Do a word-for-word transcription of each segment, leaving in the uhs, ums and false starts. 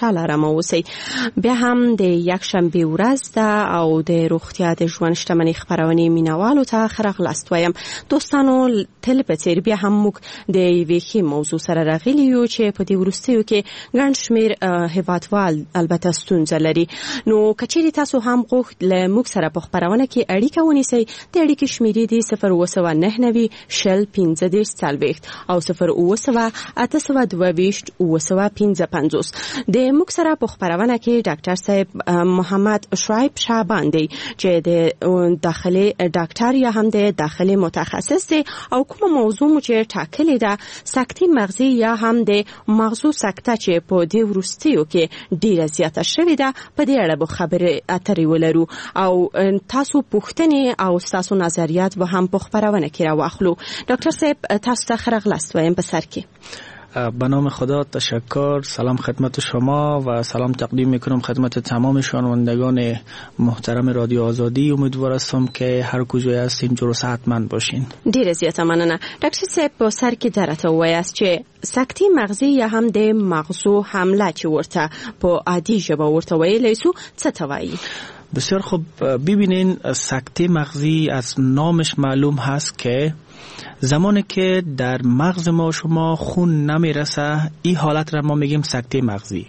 خوشاله رم اوسئ. بیا هم د یک شنبه ورځ ده او د روغتیا د ژوند شتمنۍ خپرونې مینوالو ته ښه راغلاست وایم. دوستانو تل په څیر بیا هم موږ د یوې ښې موضوع سره راغلي یو چې په دې وروستیو کې ګڼ شمېر هیوادوال البته ستونزه لري. نو که چیرې تاسو هم غوښت له موږ سره په خپرونه کې اړیکه ونیسئ، د اړیکې شمېرې دي صفر اووه سوه نهه نوي شل پنځه دېرش څلوېښت او صفر اووه سوه اته سوه دوه ویشت اووه سوه پنځه پنځوس. د موږ سره په خپرونه کې ډاکټر صاحب محمد شعیب شعبان دی چې د داخلي ډاکټر یا هم د داخلي متخصص دی او کومه موضوع مو چې ټاکلې ده سکتې مغزي یا هم د مغزو سکته چې په دې وروستیو کې ډیره زیاته شوې ده په دې اړه به خبرې اترې ولرو او تاسو پوښتنې او تاسو نظریات به هم په خپرونه کې راواخلو. ډاکټر صاحب تاسو ته ښه راغلاست وایم په سر کې. به نام خدا تشکر. سلام خدمت شما و سلام تقدیم میکنم خدمت تمام شنوندگان محترم رادیو آزادی. امیدوار هستم که هر کجای هستین جور و صحتمند باشین. ډیر زیاته مننه. ډاکټر صاحب په سر کې درته وایاست چې سکتې مغزي یا هم د مغزو حمله چې ورته په عادي ژبه ورته ویلی سو څه ته وایي؟ بسیار خوب. ببینین سکته مغزی از نامش معلوم هست که زمانی که در مغز ما شما خون نمیرسه این حالت را ما میگیم سکته مغزی.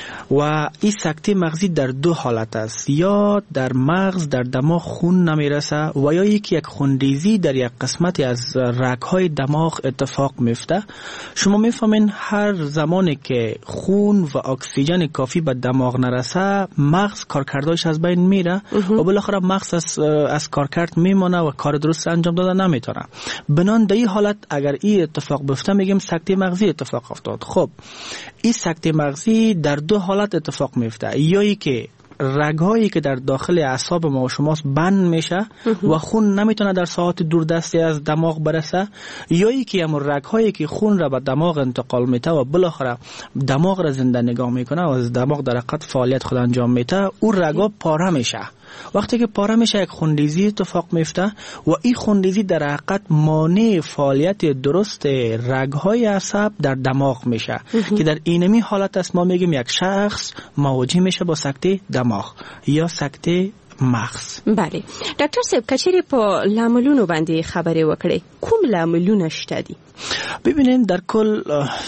و این سکته مغزی در دو حالت است، یا در مغز در دماغ خون نمیرسه و یا یکی یک خونریزی در یک قسمتی از رگ‌های دماغ اتفاق میفته. شما میفهمین هر زمانی که خون و اکسیژن کافی به دماغ نرسه مغز کارکردش از بین میره و بالاخره مغز از, از کارکرد میمونه و کار درست انجام داده نمیتونه. بنان در این حالت اگر این اتفاق بیفته میگیم سکته مغزی اتفاق افتاد. خب این سکته مغزی در دو حالت اتفاق میفته، یا ای که رگ‌هایی که در داخل اعصاب ما و شماست بند میشه و خون نمیتونه در ساعات دوردستی از دماغ برسه، یا ای که همون رگ‌هایی که خون را به دماغ انتقال میده و بالاخره دماغ را زنده نگاه میکنه و از دماغ در حقیقت فعالیت خود انجام میده، اون رگ‌ها پاره میشه. وقتی که پاره میشه یک خونریزی اتفاق میفته و این خونریزی در حقیقت مانع فعالیت درست رگ‌های عصب در دماغ میشه که در اینمی حالت است ما میگیم یک شخص مواجه میشه با سکته دماغ یا سکته مغز. بله ډاکټر صاحب کچېرې په لاملونو باندې خبرې وکړي، کوم لاملونه شته دي؟ ببینید در کل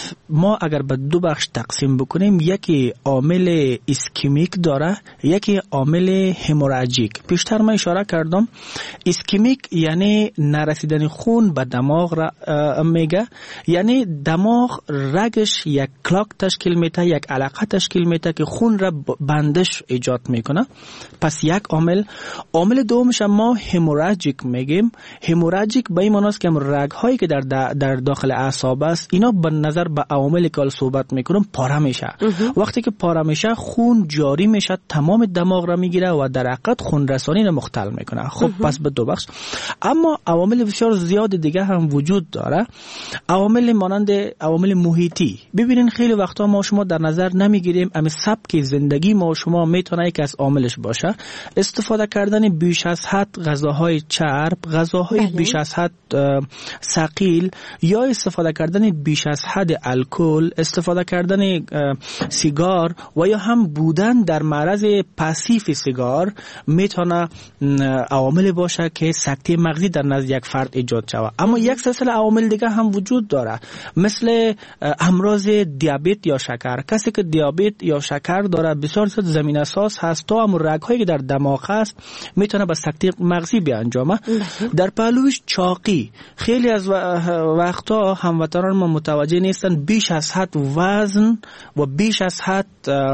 ما اگر به دو بخش تقسیم بکنیم، یکی عامل ایسکمیک داره، یکی عامل هموراژیک. پیشتر من اشاره کردم ایسکمیک یعنی نرسیدن خون به دماغ را میگه، یعنی دماغ رگش یک کلاک تشکیل میده، یک علاقه تشکیل میده که خون را بندش ایجاد میکنه. پس یک عامل. عامل دومش ما هموراژیک میگیم. هموراژیک به این معنی است که رگ هایی که در در داخل اعصاب است اینا به نظر به عواملی که صحبت میکنم پاره میشه. وقتی که پاره میشه خون جاری میشه، تمام دماغ را میگیره و در حقیقت خون رسانی را مختل میکنه. خب پس به دو بخش. اما عوامل بسیار زیاد دیگه هم وجود داره. عوامل مانند عوامل محیطی. ببینین خیلی وقتا ما شما در نظر نمیگیریم اما سبک زندگی ما شما میتونه یک از عاملش باشه. استفاده کردن بیش از حد غذاهای چرب، غذاهای بله. بیش از حد ثقیل، یا استفاده کردن بیش از حد الکل، استفاده کردن سیگار و یا هم بودن در معرض پاسیو سیگار میتونه عوامل باشه که سکته مغزی در نزد یک فرد ایجاد شود. اما یک سلسله عوامل دیگه هم وجود داره، مثل امراض دیابت یا شکر. کسی که دیابت یا شکر داره بسیار زیاد زمینه ساز هست تا هم رگ‌هایی که در دماغ هست میتونه به سکته مغزی بیانجامه. در پهلوش چاقی. خیلی از وقتا هموطنان ما متوجه نیستن بیش از حد وزن و بیش از حد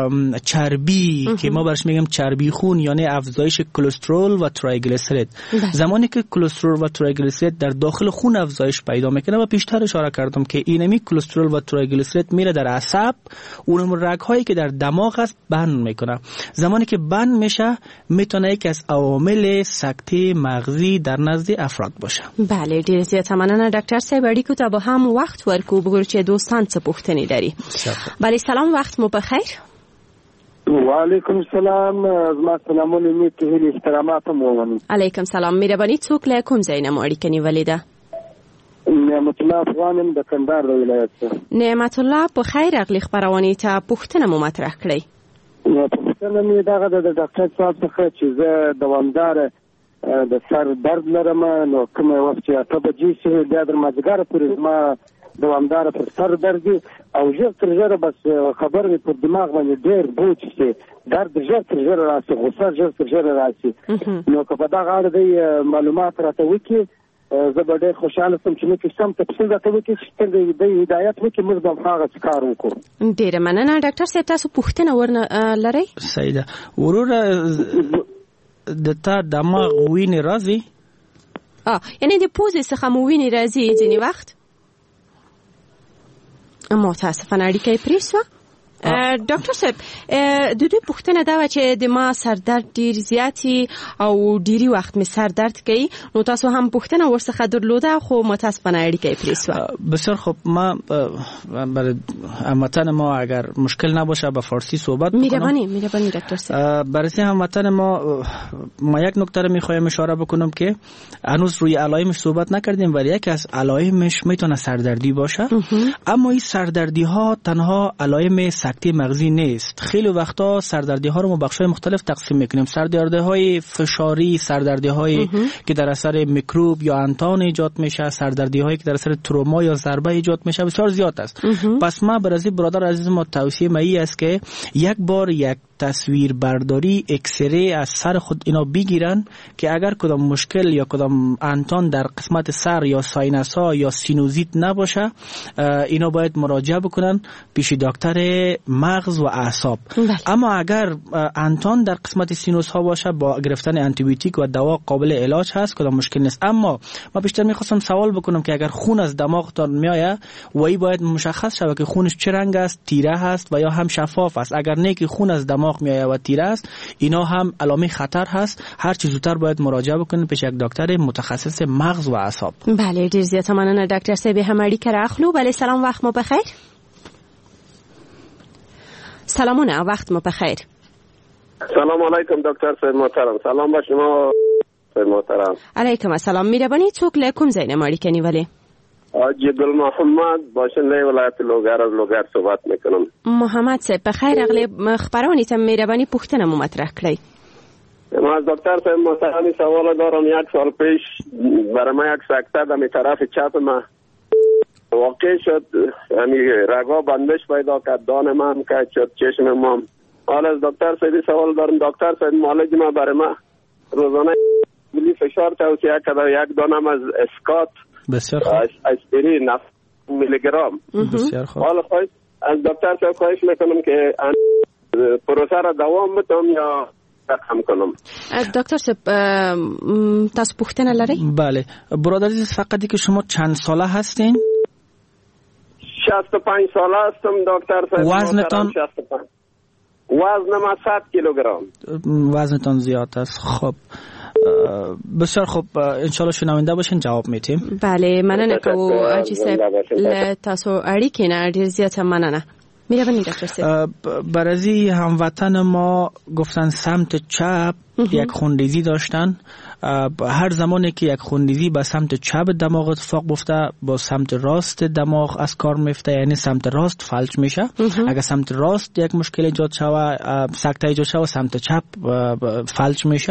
چربی که ما برش میگیم چربی خون، یعنی افزایش کلسترول و تریگلیسیرید. زمانی که کلسترول و تریگلیسیرید در داخل خون افزایش پیدا میکنه و پیشتر اشاره کردم که اینمی کلسترول و تریگلیسیرید میره در عصب، اونم رگ‌هایی که در دماغ است بند میکنه. زمانی که بند میشه میتونه یک از عوامل سکته مغزی در نزد افراد باشه. بله ډیر زیاته مننه ډاکټر صاحب. اړیکو ته به هم وخت ورکو بګور چې دوستان څه پوښتنې لري. بله سلام، وخت مو بخیر. و علیکم السلام. زما سلامونه می ته هیله احترامات مو ونی. علیکم سلام. مهرباني څوک له کوم ځای نه مو اړیکه نیولې ده؟ نعمت الله افغانم د کندهار د ولایت څخه. نعمت الله په خیر اغلی خبرونه ته پوښتنه مو مطرح کړئ. نو پوښتنه مې دغه د ډاکټر صاحب څخه چې زه دوامدار د سر درد لرم، نو کوم وخت چې اته بجې شي بیا د مازدیګر پورې زما دوامدار پر سر درد دی او ژر تر ژره بس خبر مې پر دماغ باندې ډېر بوج شي، درد ژر تر ژره راشي، غوسه ژر تر ژره راشي. نو که په دغه اړه د معلومات راته وکړي زه به ډېر خوشحاله شم چې موږ سم تفصیل راته وکړي چې څنګه د هدایت وکړي موږ به هماغه کار وکړو. ډېره مننه ډاکټر صاحب، تاسو پوښتنه ورنه لرئ؟ سیده وروره د تا دماغ وینې راځي؟ اه یعنی د پوزې څخه مو وینې راځي ځینې وخت؟ متاسفانه اړیکه یې پرې شوه. ډاکټر صاحب د دوی پوښتنه دا و چې د ما سردرد ډیر زیاتی او ډیری وخت می سردرد کوي، نو تاسو هم پوښتنه ورڅخه درلوده خو متاسفانه اړیکه یې پرې شوه. بسیار خوب، ما برای هموطن ما اگر مشکل نباشه به فارسی صحبت بکنم. میربانی میربانی دکتر صاحب. برای هموطن ما ما یک نکته رو میخوایم اشاره بکنم که هنوز روی علائمش صحبت نکردیم، ولی یکی از علائمش میتونه سردردی باشه. اما این سردردی ها تنها علائم سکته مغزی نیست. خیلی وقتا سردردی ها رو ما بخش‌های مختلف تقسیم میکنیم. سردردی های فشاری، سردردی هایی که در اثر میکروب یا انتان ایجاد میشه، سردردی هایی که در اثر تروما یا ضربه ایجاد میشه، بسیار زیاد است. پس ما برای برادر عزیز ما توصیه می است که یک بار یک تصویر برداری اکسره از سر خود اینا بگیرن که اگر کدام مشکل یا کدام انتان در قسمت سر یا ساینس ها یا سینوزیت نباشه، اینا باید مراجعه بکنن پیش دکتر مغز و اعصاب. اما اگر انتان در قسمت سینوس ها باشه، با گرفتن آنتی بیوتیک و دوا قابل علاج هست، کدام مشکل نیست. اما ما بیشتر میخواستم سوال بکنم که اگر خون از دماغتان میآید و ای باید مشخص شود که خونش چه رنگ است، تیره هست و یا هم شفاف است. اگر نه که خون از دماغ میآید و تیره است، اینا هم علامه خطر هست. هر چه زودتر باید مراجعه بکنید پیش یک دکتر متخصص مغز و اعصاب. بله، ډیر زیات مننه ډاکټر صاحب، هماری کرا اخلو. بله، سلام، وقت مو بخیر. سلامونه، وقت مو بخیر. سلام علیکم دکتر صاحب محترم. سلام با شما صاحب محترم. علیکم السلام. میربانی څوک له کوم ځای نه ماړی کني ولی؟ حاجی گل محمد باشنده ولایت لوگر از لوگر صحبت میکنم. محمد صاحب بخیر، اغلی خبرانی تم میربانی پوښتنه مو مطرح کړئ. ما از دکتر صاحب محترم سوال دارم. یک سال پیش برای ما یک سکته در طرف چپ ما واقع شد، یعنی رگا بندش پیدا کرد، دان ما هم که شد، چشم ما هم. حالا از دکتر صاحب سوال دارم. دکتر صاحب معالج ما برای ما روزانه بلی فشار توصیه کرده، یک دانم از اسکات بسیار خوب اسپرین نفت میلی گرم. بسیار خوب. حالا خواهش از دکتر صاحب خواهش میکنم که پروسه را دوام بدم یا رقم کنم. دکتر صاحب تاسو پوښتنه لرئ؟ بله برادر عزیز، فقط که شما چند ساله هستین؟ شصت و پنج ساله هستم دکتر صاحب. وزنتان؟ وزنم صد کیلوگرم. وزنتان زیاد است. خب بسیار خوب، انشالله شنونده باشین، جواب میتیم. بله مننه که اجی صاحب تاسو اړیکې نه ډیر زیاته مننه. میربانی دکتر صاحب، برازی هموطن ما گفتن سمت چپ یک خونریزی داشتن. هر زمانی که یک خونریزی به سمت چپ دماغ اتفاق بیفته، با سمت راست دماغ از کار میفته، یعنی سمت راست فلج میشه. اگر سمت راست یک مشکل ایجاد شوه، سکته ایجاد شوه، سمت چپ فلج میشه.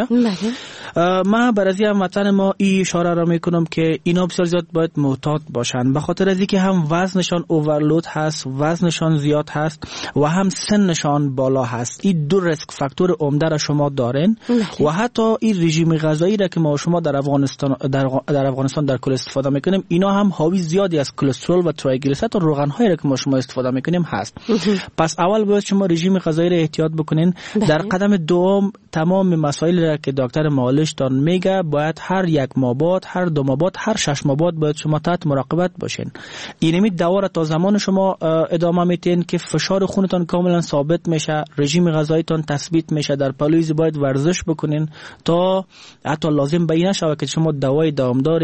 من برای هموطن ما این اشاره را میکنم که اینا بسیار زیاد باید محتاط باشن، به خاطر از اینکه هم وزنشان اوورلود هست، وزنشان زیاد هست و هم سنشان بالا هست. این دو ریسک فاکتور عمده را شما دارین و حتی این رژیم غذایی را که ما شما در افغانستان در, در افغانستان در کل استفاده میکنیم، اینا هم حاوی زیادی از کلسترول و ترایگلیسیرید و روغن هایی را که ما شما استفاده میکنیم هست. پس اول باید شما رژیم غذایی را احتیاط بکنین. در قدم دوم تمام مسائل را که دکتر معالج تان میگه باید هر یک ماه بعد، هر دو ماه بعد، هر شش ماه بعد باید شما تحت مراقبت باشین. اینمی دوا را تا زمان شما ادامه میتین که فشار خونتان کاملا ثابت میشه، رژیم غذاییتان تثبیت میشه. در پالویز باید ورزش بکنین تا حتی لازم بین نشه که شما دوای دامدار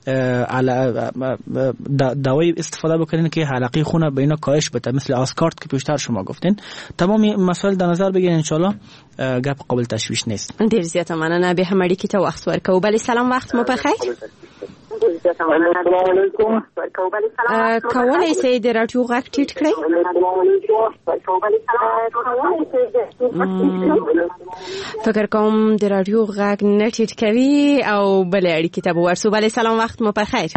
دوای استفاده بکنین که حلقه خون به اینا کاهش بده، مثل آسکارت که پیشتر شما گفتین. تمام مسائل در نظر بگیرین، ان شاء الله گپ قابل تشویش نیست. ډیر زیاته مننه به همړی کی ته وخت ورکو. بله سلام، وخت مو بخیر. السلام علیکم. کولای شئ د رادیو غږ ټیټ کړئ؟ فکر کوم د رادیو غږ نه ټیټ کوي او بلې اړیکې ته به ورسو. بلې سلام، وخت مو بخیر.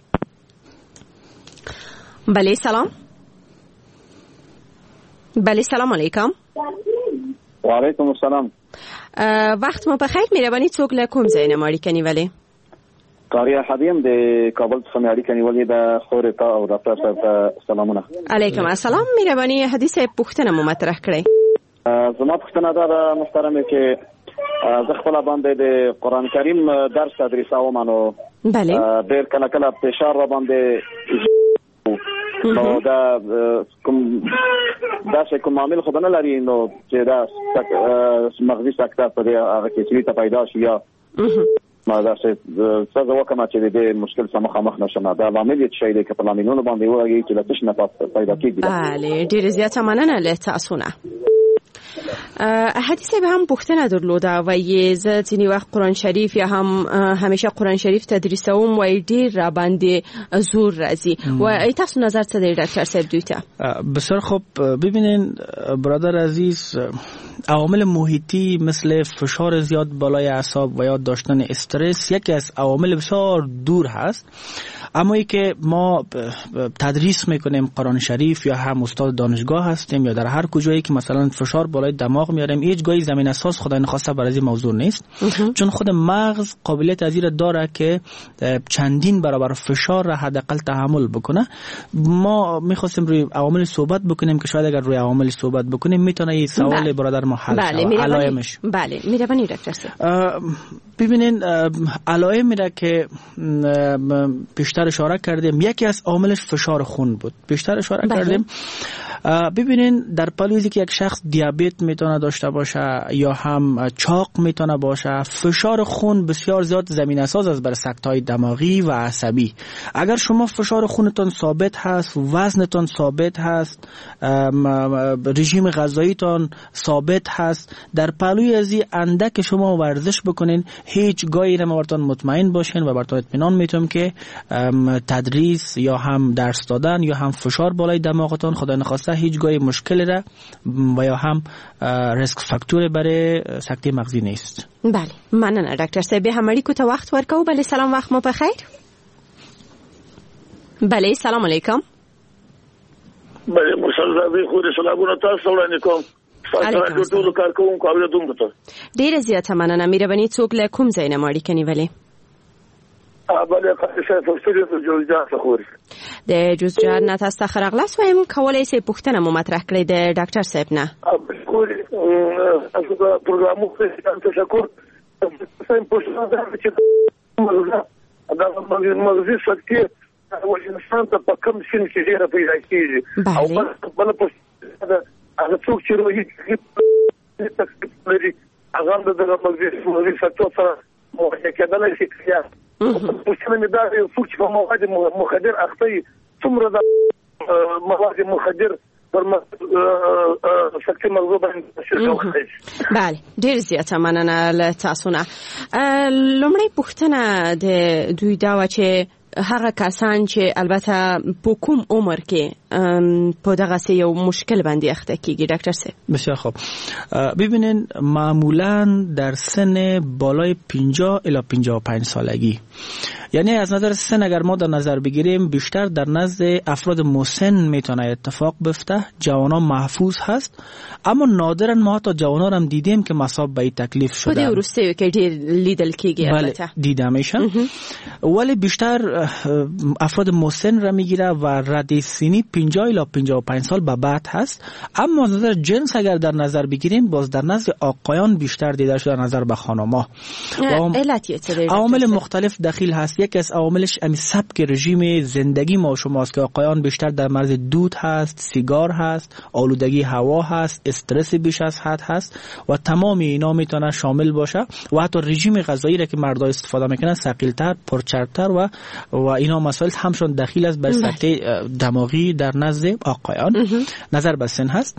بلې سلام. بله سلام علیکم. و علیکم السلام. وخت مو بخیر. مهرباني څوک له کوم ځای نه اړیکه نیولې؟ قاری حدیم د کابل څخه اړیکه نیولې د خور تا او ډاکټر صاحب ته سلامونه. علیکم السلام. مهرباني حدیث پوښتنه مو مطرح کړئ. زما پوښتنه دا محترمه چې زه خپل باندې د قران کریم درس تدریسوم نو بله ډېر کله کله فشار را باندې نو دا کوم دا څه کوم عامل خو نه لري نو چې دا مغزي سکته په هغه کې چې ته پیدا شي یا ما دا څه څه وکړم چې دې مشکل سره مخامخ نشم. دا عامل چې دی چې په لامینونو باندې وایي چې د تش نه پیدا کیږي. بله ډېر زیات مننه له تاسو نه. حدیثه به هم پوښتنه درلوده و یې زه ځینې وخت قرآن شریف یا هم همیشه قرآن شریف تدریسوم و ډېر را باندې زور راځي و ای تاسو نظر څه دی ډاکټر صاحب دوی ته؟ بسیار خوب. ببینین برادر عزیز، عوامل محیطی مثل فشار زیاد بالای اعصاب و یا داشتن استرس یکی از عوامل بسیار دور هست، اما ای که ما تدریس میکنیم قرآن شریف یا هم استاد دانشگاه هستیم یا در هر کجایی که مثلا فشار بالای دماغ میاریم، هیچ گاهی زمین اساس خدای نخواسته برای این موضوع نیست. چون خود مغز قابلیت از این داره که چندین برابر فشار را حداقل تحمل بکنه. ما میخواستیم روی عوامل صحبت بکنیم که شاید اگر روی عوامل صحبت بکنیم میتونه این سوال بله. برادر ما حل بله. شود. علائمش بله میربانی دکتر صاحب. ببینین علائم میره که بیشتر اشاره کردیم، یکی از عاملش فشار خون بود. بیشتر اشاره بله. کردیم. ببینین در پلویزی که یک شخص دیابت میتونه داشته باشه یا هم چاق میتونه باشه، فشار خون بسیار زیاد زمین اساس است برای سکته‌های دماغی و عصبی. اگر شما فشار خونتون ثابت هست، وزنتون ثابت هست، رژیم غذاییتون ثابت هست، در پلوی از این اندک شما ورزش بکنین، هیچ گاهی نمارتون مطمئن باشین و براتون اطمینان میتونم که تدریس یا هم درس دادن یا هم فشار بالای دماغتون خدا نخواسته هیچ گاهی مشکل را و یا هم ریسک فاکتور برای سکته مغزی نیست. بله مننه دکتر صاحب. هماری کو ته وخت ورکو. بله سلام، وخت مو بخیر. بله سلام علیکم. بله مسلمان خو سلامونه تاسو وړاندې کوم. علیکم ټول کار کوم قابلیت هم ته ډیره زیاته مننه. مهرباني څوک له کوم ځای نه ماړی کني ولی؟ بله قصه فسری د جوزجان څخه د جوزجان نه تاسو ته خرغلاس وایم. کولای شئ پوښتنه مو مطرح کړئ د ډاکټر صاحب نه. خو تاسو د پروګرامو څخه تشکر. سم پوښتنه ده چې دا مغزي سکته ولې ته په کوم سن کې ډیره پیدا کیږي او بل پوښتنه ده هغه څوک چې روحي تکلیف لري هغه د مغزي سکته سره مواجه کېدلی شي. پوښتنه مې دا یو څوک چې په مواد مخدر اخته څومره د مواد مخدر پر سکته مغزو باندې شي. بله ډېر زیاته مننه له تاسو نه. لومړی پوښتنه د دوی دا و چې هغه کسان چې البته په کوم عمر کې په دغه سه یو مشکل باندې اخته کیږي ډاکټر صاحب؟ بسیار خوب. ببینین معمولا در سن بالای پنجاه الی پنجاه و پنج سالگی، یعنی از نظر سن اگر ما در نظر بگیریم بیشتر در نزد افراد مسن میتونه اتفاق بیفته. جوانان محفوظ هست، اما نادرا ما حتی جوانان هم دیدیم که مصاب به تکلیف شدن. خود ورسته که دیر لیدل کیږي البته دیده میشن، ولی بیشتر افراد مسن را میگیره و رده سنی پنجاه الی پنجاه و پنج سال به بعد هست. اما از نظر جنس اگر در نظر بگیریم باز در نزد آقایان بیشتر دیده شده در نظر به خانم‌ها. عوامل مختلف دخیل هست. یکی از عواملش امی سبک رژیم زندگی ما شماست که آقایان بیشتر در مرز دود هست، سیگار هست، آلودگی هوا هست، استرس بیش از حد هست و تمام اینا میتونه شامل باشه و حتی رژیم غذایی را که مردها استفاده میکنن ثقیل‌تر، پرچرب‌تر و و اینا مسائل همشون دخیل است بر سکته دماغی در نزد آقایان. نظر به سن هست.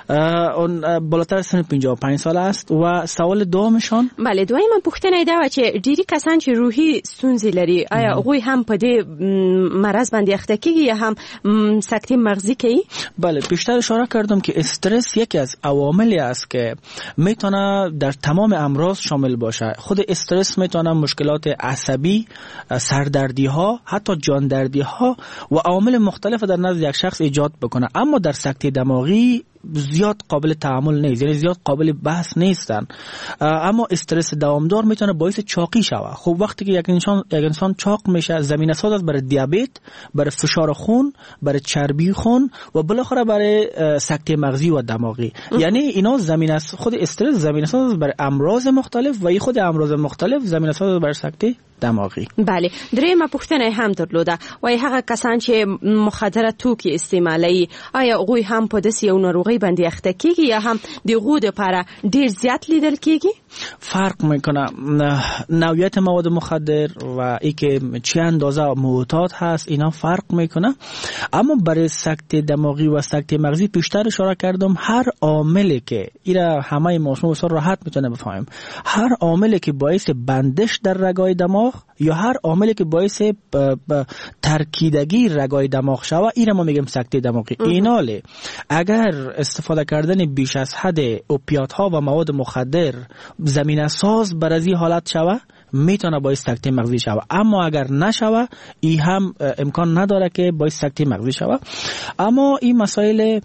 اون بالاتر از سن پنجاه و پنج سال است. و سوال دومشان بله دوی من پوښتنه دا و چې ډیری کسان چې روحي ستونزې لري آیا هغوی هم په دې مرض باندې اخته کیږي یا هم سکته مغزی کوي؟ بله پیشتر اشاره کردم که استرس یکی از عواملی است که میتونه در تمام امراض شامل باشه. خود استرس میتونه مشکلات عصبی، سردردی ها، حتی جاندردی ها و عوامل مختلف در نزد یک شخص ایجاد بکنه. اما در سکته دماغی زیاد قابل تعامل نیست، یعنی زیاد قابل بحث نیستن. اما استرس دوامدار میتونه باعث چاقی شوه. خب وقتی که یک انسان یک انسان چاق میشه زمینه ساز است برای دیابت، برای فشار خون، برای چربی خون و بالاخره برای سکته مغزی و دماغی. یعنی اینا زمینه خود استرس زمینه ساز است برای امراض مختلف و این خود امراض مختلف زمینه ساز است برای سکته دماغی. بله درېمه پوښتنه هم درلوده وای هغه کسان چې مخدره توکي استعمالوي آیا هغوی هم په داسې یو ناروغۍ باندې اخته کیږي یا هم د هغو دپاره ډیر زیات لیدل کیږي؟ فرق میکنه نوعیت مواد مخدر و ای که چه اندازه معتاد هست اینا فرق میکنه. اما برای سکته دماغی و سکته مغزی پیشتر اشاره کردم هر عاملی که اینا همه ماشون بسیار راحت میتونه بفهمیم، هر عاملی که باعث بندش در رگای دماغ یا هر عاملی که باعث ترکیدگی رگای دماغ شوه اینا ما میگیم سکته دماغی. ایناله اگر استفاده کردن بیش از حد اوپیات‌ها و مواد مخدر زمینه ساز بر از این حالت شوه میتونه باعث سکته مغزی شوه. اما اگر نشوه ای هم امکان نداره که باعث سکته مغزی شوه. اما این مسائل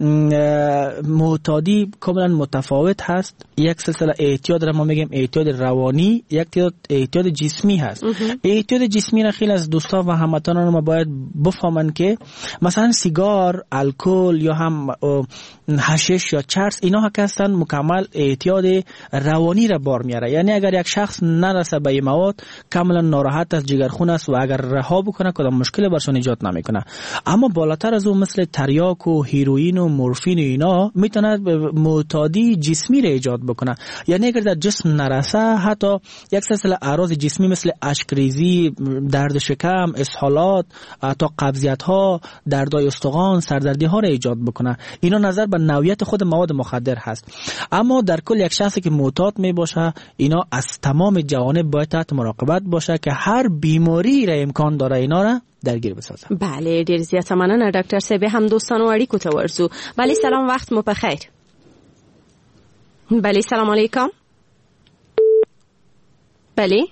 معتادی کاملا متفاوت هست. یک سلسله اعتیاد را ما میگیم اعتیاد روانی، یک اعتیاد جسمی هست. اعتیاد جسمی را خیلی از دوستا و هموطنان ما باید بفهمن که مثلا سیگار، الکل یا هم حشیش یا چرس اینا که هستن مکمل اعتیاد روانی را بار میاره. یعنی اگر یک شخص نرسه به این مواد کاملا ناراحت است، جگرخون است و اگر رها بکنه کدام مشکل برشون ایجاد نمیکنه. اما بالاتر از اون مثل تریاک و هیروئین و مورفین و اینا میتونه معتادی جسمی را ایجاد بکنه. یعنی اگر در جسم نرسه حتی یک سلسله اعراض جسمی مثل اشکریزی، درد شکم، اسهالات، حتی قبضیت ها، دردای استخوان، سردردی ها را ایجاد بکنه. اینا نظر به نوعیت خود مواد مخدر هست. اما در کل یک شخصی که معتاد می باشه اینا از تمام جوانب باید تحت مراقبت باشه که هر بیماری را امکان داره اینا را درگیر بسازه. بله ډیر زیات مننه ډاکټر صاحب. هم دوستانو اړیکو ته ورسو. بله سلام وخت مو په خیر. بله سلام علیکم. بله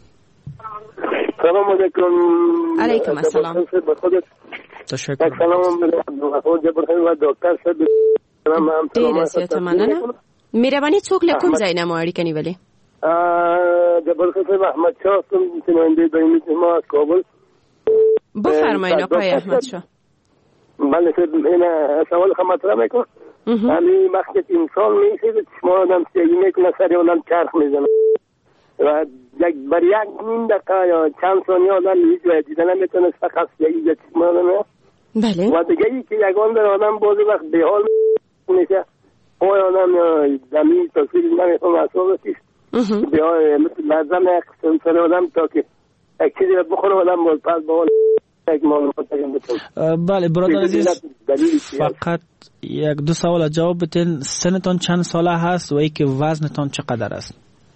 سلام علیکم. علیکم السلام. تشکر. سلام علیکم دکتر صاحب. ډیر زیات مننه. مهرباني څوک له کوم ځای نه مو اړیکه نیولې؟ جبل صاحب احمد شاه کوم نماینده دایمي ما از کابل. بفرمایید آقای احمد شاه. بله اینا سوال خدمت مطرح میکنم. ولی وقتی که انسان میشه چشم آدم سیاهی میکنه سر آدم چرخ میزنه و یک بر یک نیم دقیقه یا چند ثانیه آدم هیچ جای دیده نمیتونه فقط سیاهی یا چشم آدم. بله. و دیگه ای که یگان در آدم بعضی وقت به حال میشه پای آدم زمین تصویر نمیکنم اصابتیش به حال لازم یک سنسر آدم تا که یک چیزی را بخوره آدم باز پس به حال یک معلومات داریم بتون. بله برادر عزیز فقط یک دو سوال جواب بتین. سنتان چند ساله هست و ای که وزنتان چقدر است؟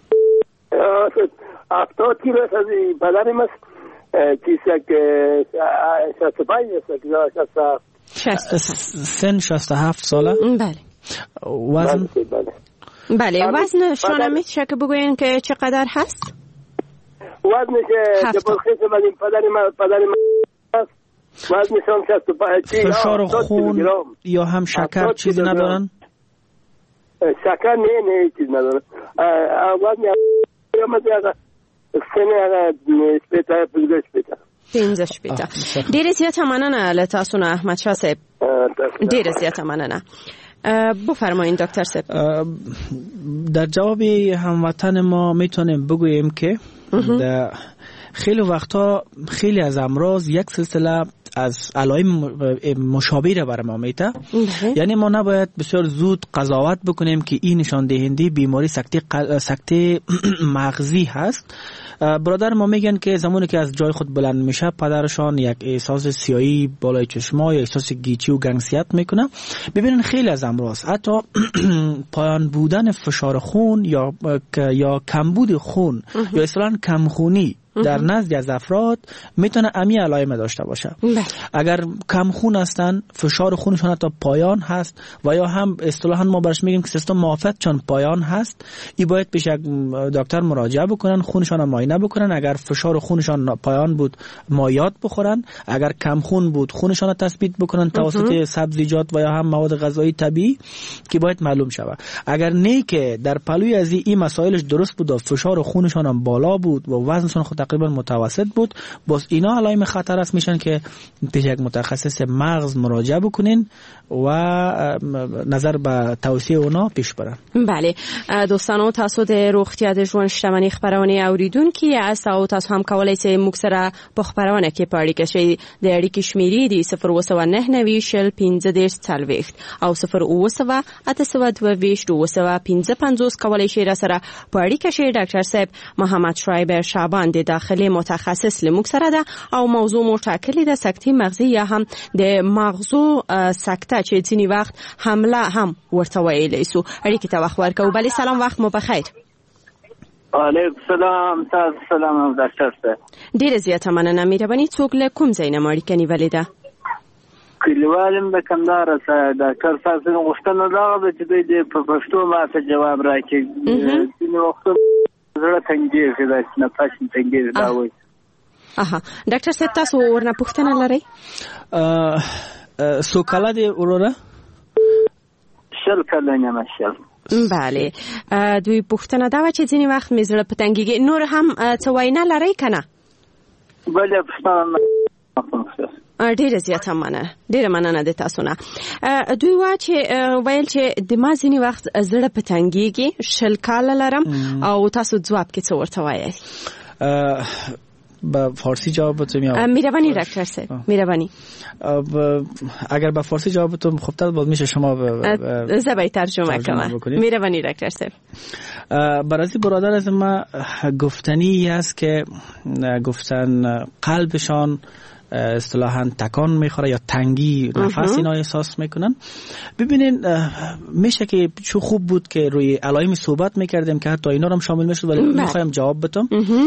هفتاد کیلو است. از پدرم است چیزی که شصت و پنج است. سن شصت و هفت ساله؟ بله. وزن؟ بله وزن شما میشه که بگوین که چقدر هست؟ وزنش جبل خیسم از این پدرم پدرم است. وزنشان شصت و پنج. فشار خون یا هم شکر چیزی ندارن؟ شکر نه نه چیز ندارن. وزن یا سنه هغه سپیته پنځه سپیته پنځه سپیته. ډېر زیات مننه له تاسو نه احمد شاه صاحب. ډېر زیات مننه. بفرمایید دکتر صاحب. در جواب هموطن ما میتونیم بگوییم که خیلی وقتا خیلی از امراض یک سلسله از علائم مشابه را برای ما میده. یعنی ما نباید بسیار زود قضاوت بکنیم که این نشان دهنده بیماری سکته قل... سکته مغزی هست. برادر ما میگن که زمانی که از جای خود بلند میشه پدرشان یک احساس سیاهی بالای چشما یا احساس گیچی و گنگسیت میکنه. ببینن خیلی از امراض حتی پایان بودن فشار خون یا یا کمبود خون یا اصطلاحاً کمخونی در نزد از افراد میتونه امی علائم داشته باشه. اگر کم خون هستن فشار خونشون تا پایان هست و یا هم اصطلاحاً ما برش میگیم که سیستم معافیت چون پایان هست، ای باید پیش یک دکتر مراجعه بکنن، خونشون معاینه بکنن. اگر فشار خونشون پایان بود مایعات بخورن، اگر کم خون بود خونشون تثبیت بکنن توسط سبزیجات و یا هم مواد غذایی طبیعی که باید معلوم شود. اگر نه که در پلوی از این مسائلش درست بود و فشار خونشون هم بالا بود و وزنشون خود تقریبا متوسط بود، باز اینا علائم خطر است میشن که پیش یک متخصص مغز مراجعه بکنین و نظر به توصیه اونا پیش برن. بله دوستانو، تاسو د روغتیا د ژوند شتمنۍ خبرونه اوریدونکو یاست او تاسو هم کولای شئ موږ سره په خبرونه کې په اړیکه شئ. د اړیکې شمیرې دي صفر اوه سوه نهه نوي شل پنځه دېرش څلوېښت او صفر اوه سوه اته سوه دوه ویشت اوه سوه پنځه پنځوس. کولای شئ را سره په اړیکه شئ. ډاکټر صاحب محمد شایبر شعبان د داخلي متخصص لموږ سره ده او موضوع مو ټاکلې ده سکتې مغزي یا هم د مغزو سکته چې ځینې وخت حمله هم ورته ویلی سو. اړیکې ته وخت ورکوو. بله سلام، وخت مو بخیر. علیکم سلام. تاسو سلام ډاکټر صاحب. ډیره زیاته مننه. مهرباني څوک له کوم ځای نه اړیکه نیولې ده؟ کلیوالم د کندهار څخه. ډاکټر صاحب څنګه غوښتنه دا چې دوی په پښتو ماته جواب راکړي. ځینې وخت زړه تنګېږي دا چې نفس تنګېږي دا وایي. اها ډاکټر صاحب تاسو ورنه پوښتنه لرئ؟ سو کله دی وروره؟ شل کلنه ماشل. بله دوی پوښتنه دا و چې ځینې وخت مې زړه په تنګېږي. نور هم څه وینا لرئ که نه؟ بله پوښتنه ډیره زیاته مننه. ډیره مننه د تاسو نه. دوی وا چې ویل چې د ما ځینې وخت زړه په تنګېږي، شل کاله لرم او تاسو ځواب کې څه ورته وایئ؟ با فارسی جواب بدم یا مهربانی دکتر صاحب مهربانی. اگر با فارسی جواب بدم خب تا باز میشه شما زبای ترجمه کنم. مهربانی دکتر صاحب. برای برادر از ما گفتنی است که گفتن قلبشان اصطلاحاً تکان میخوره یا تنگی نفس اینا احساس میکنن. ببینین میشه که چه خوب بود که روی علائم صحبت میکردیم که حتی اینا رو هم شامل میشد، ولی میخوایم جواب بدم.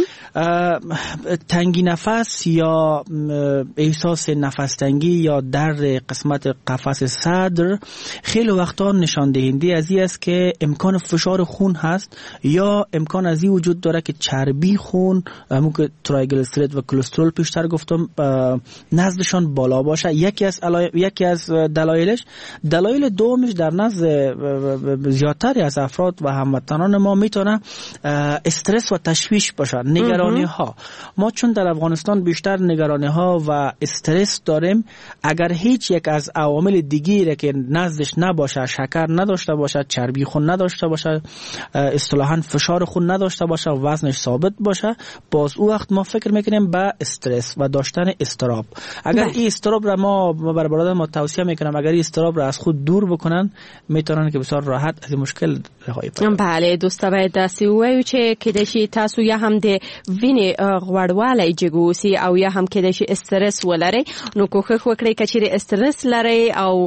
تنگی نفس یا احساس نفس تنگی یا درد قسمت قفس صدر خیلی وقتا نشان دهنده از این است که امکان فشار خون هست یا امکان از این وجود داره که چربی خون همون که ترایگلیسیرید و کلسترول پیشتر گفتم نزدشان بالا باشه. یکی از علای... یکی از دلایلش دلایل دومش در نزد زیادتری از افراد و هموطنان ما میتونه استرس و تشویش باشه، نگرانی ها. ما چون در افغانستان بیشتر نگرانی ها و استرس داریم، اگر هیچ یک از عوامل دیگری که نزدش نباشه، شکر نداشته باشه، چربی خون نداشته باشه، اصطلاحاً فشار خون نداشته باشه و وزنش ثابت باشه، باز او وقت ما فکر میکنیم به استرس و داشتن استراب. اگر این استراب را ما بر برادر ما توصیه میکنم اگر این استراب را از خود دور بکنن میتونن که بسیار راحت از این مشکل رهایی پیدا. بله دوستا باید داسې وایو چې کېدای شي تاسو یا هم د وینې غوړوالی جګوسي او یا هم کېدای شي استرس ولرئ. نو کوښښ وکړئ که چیرې استرس لرئ او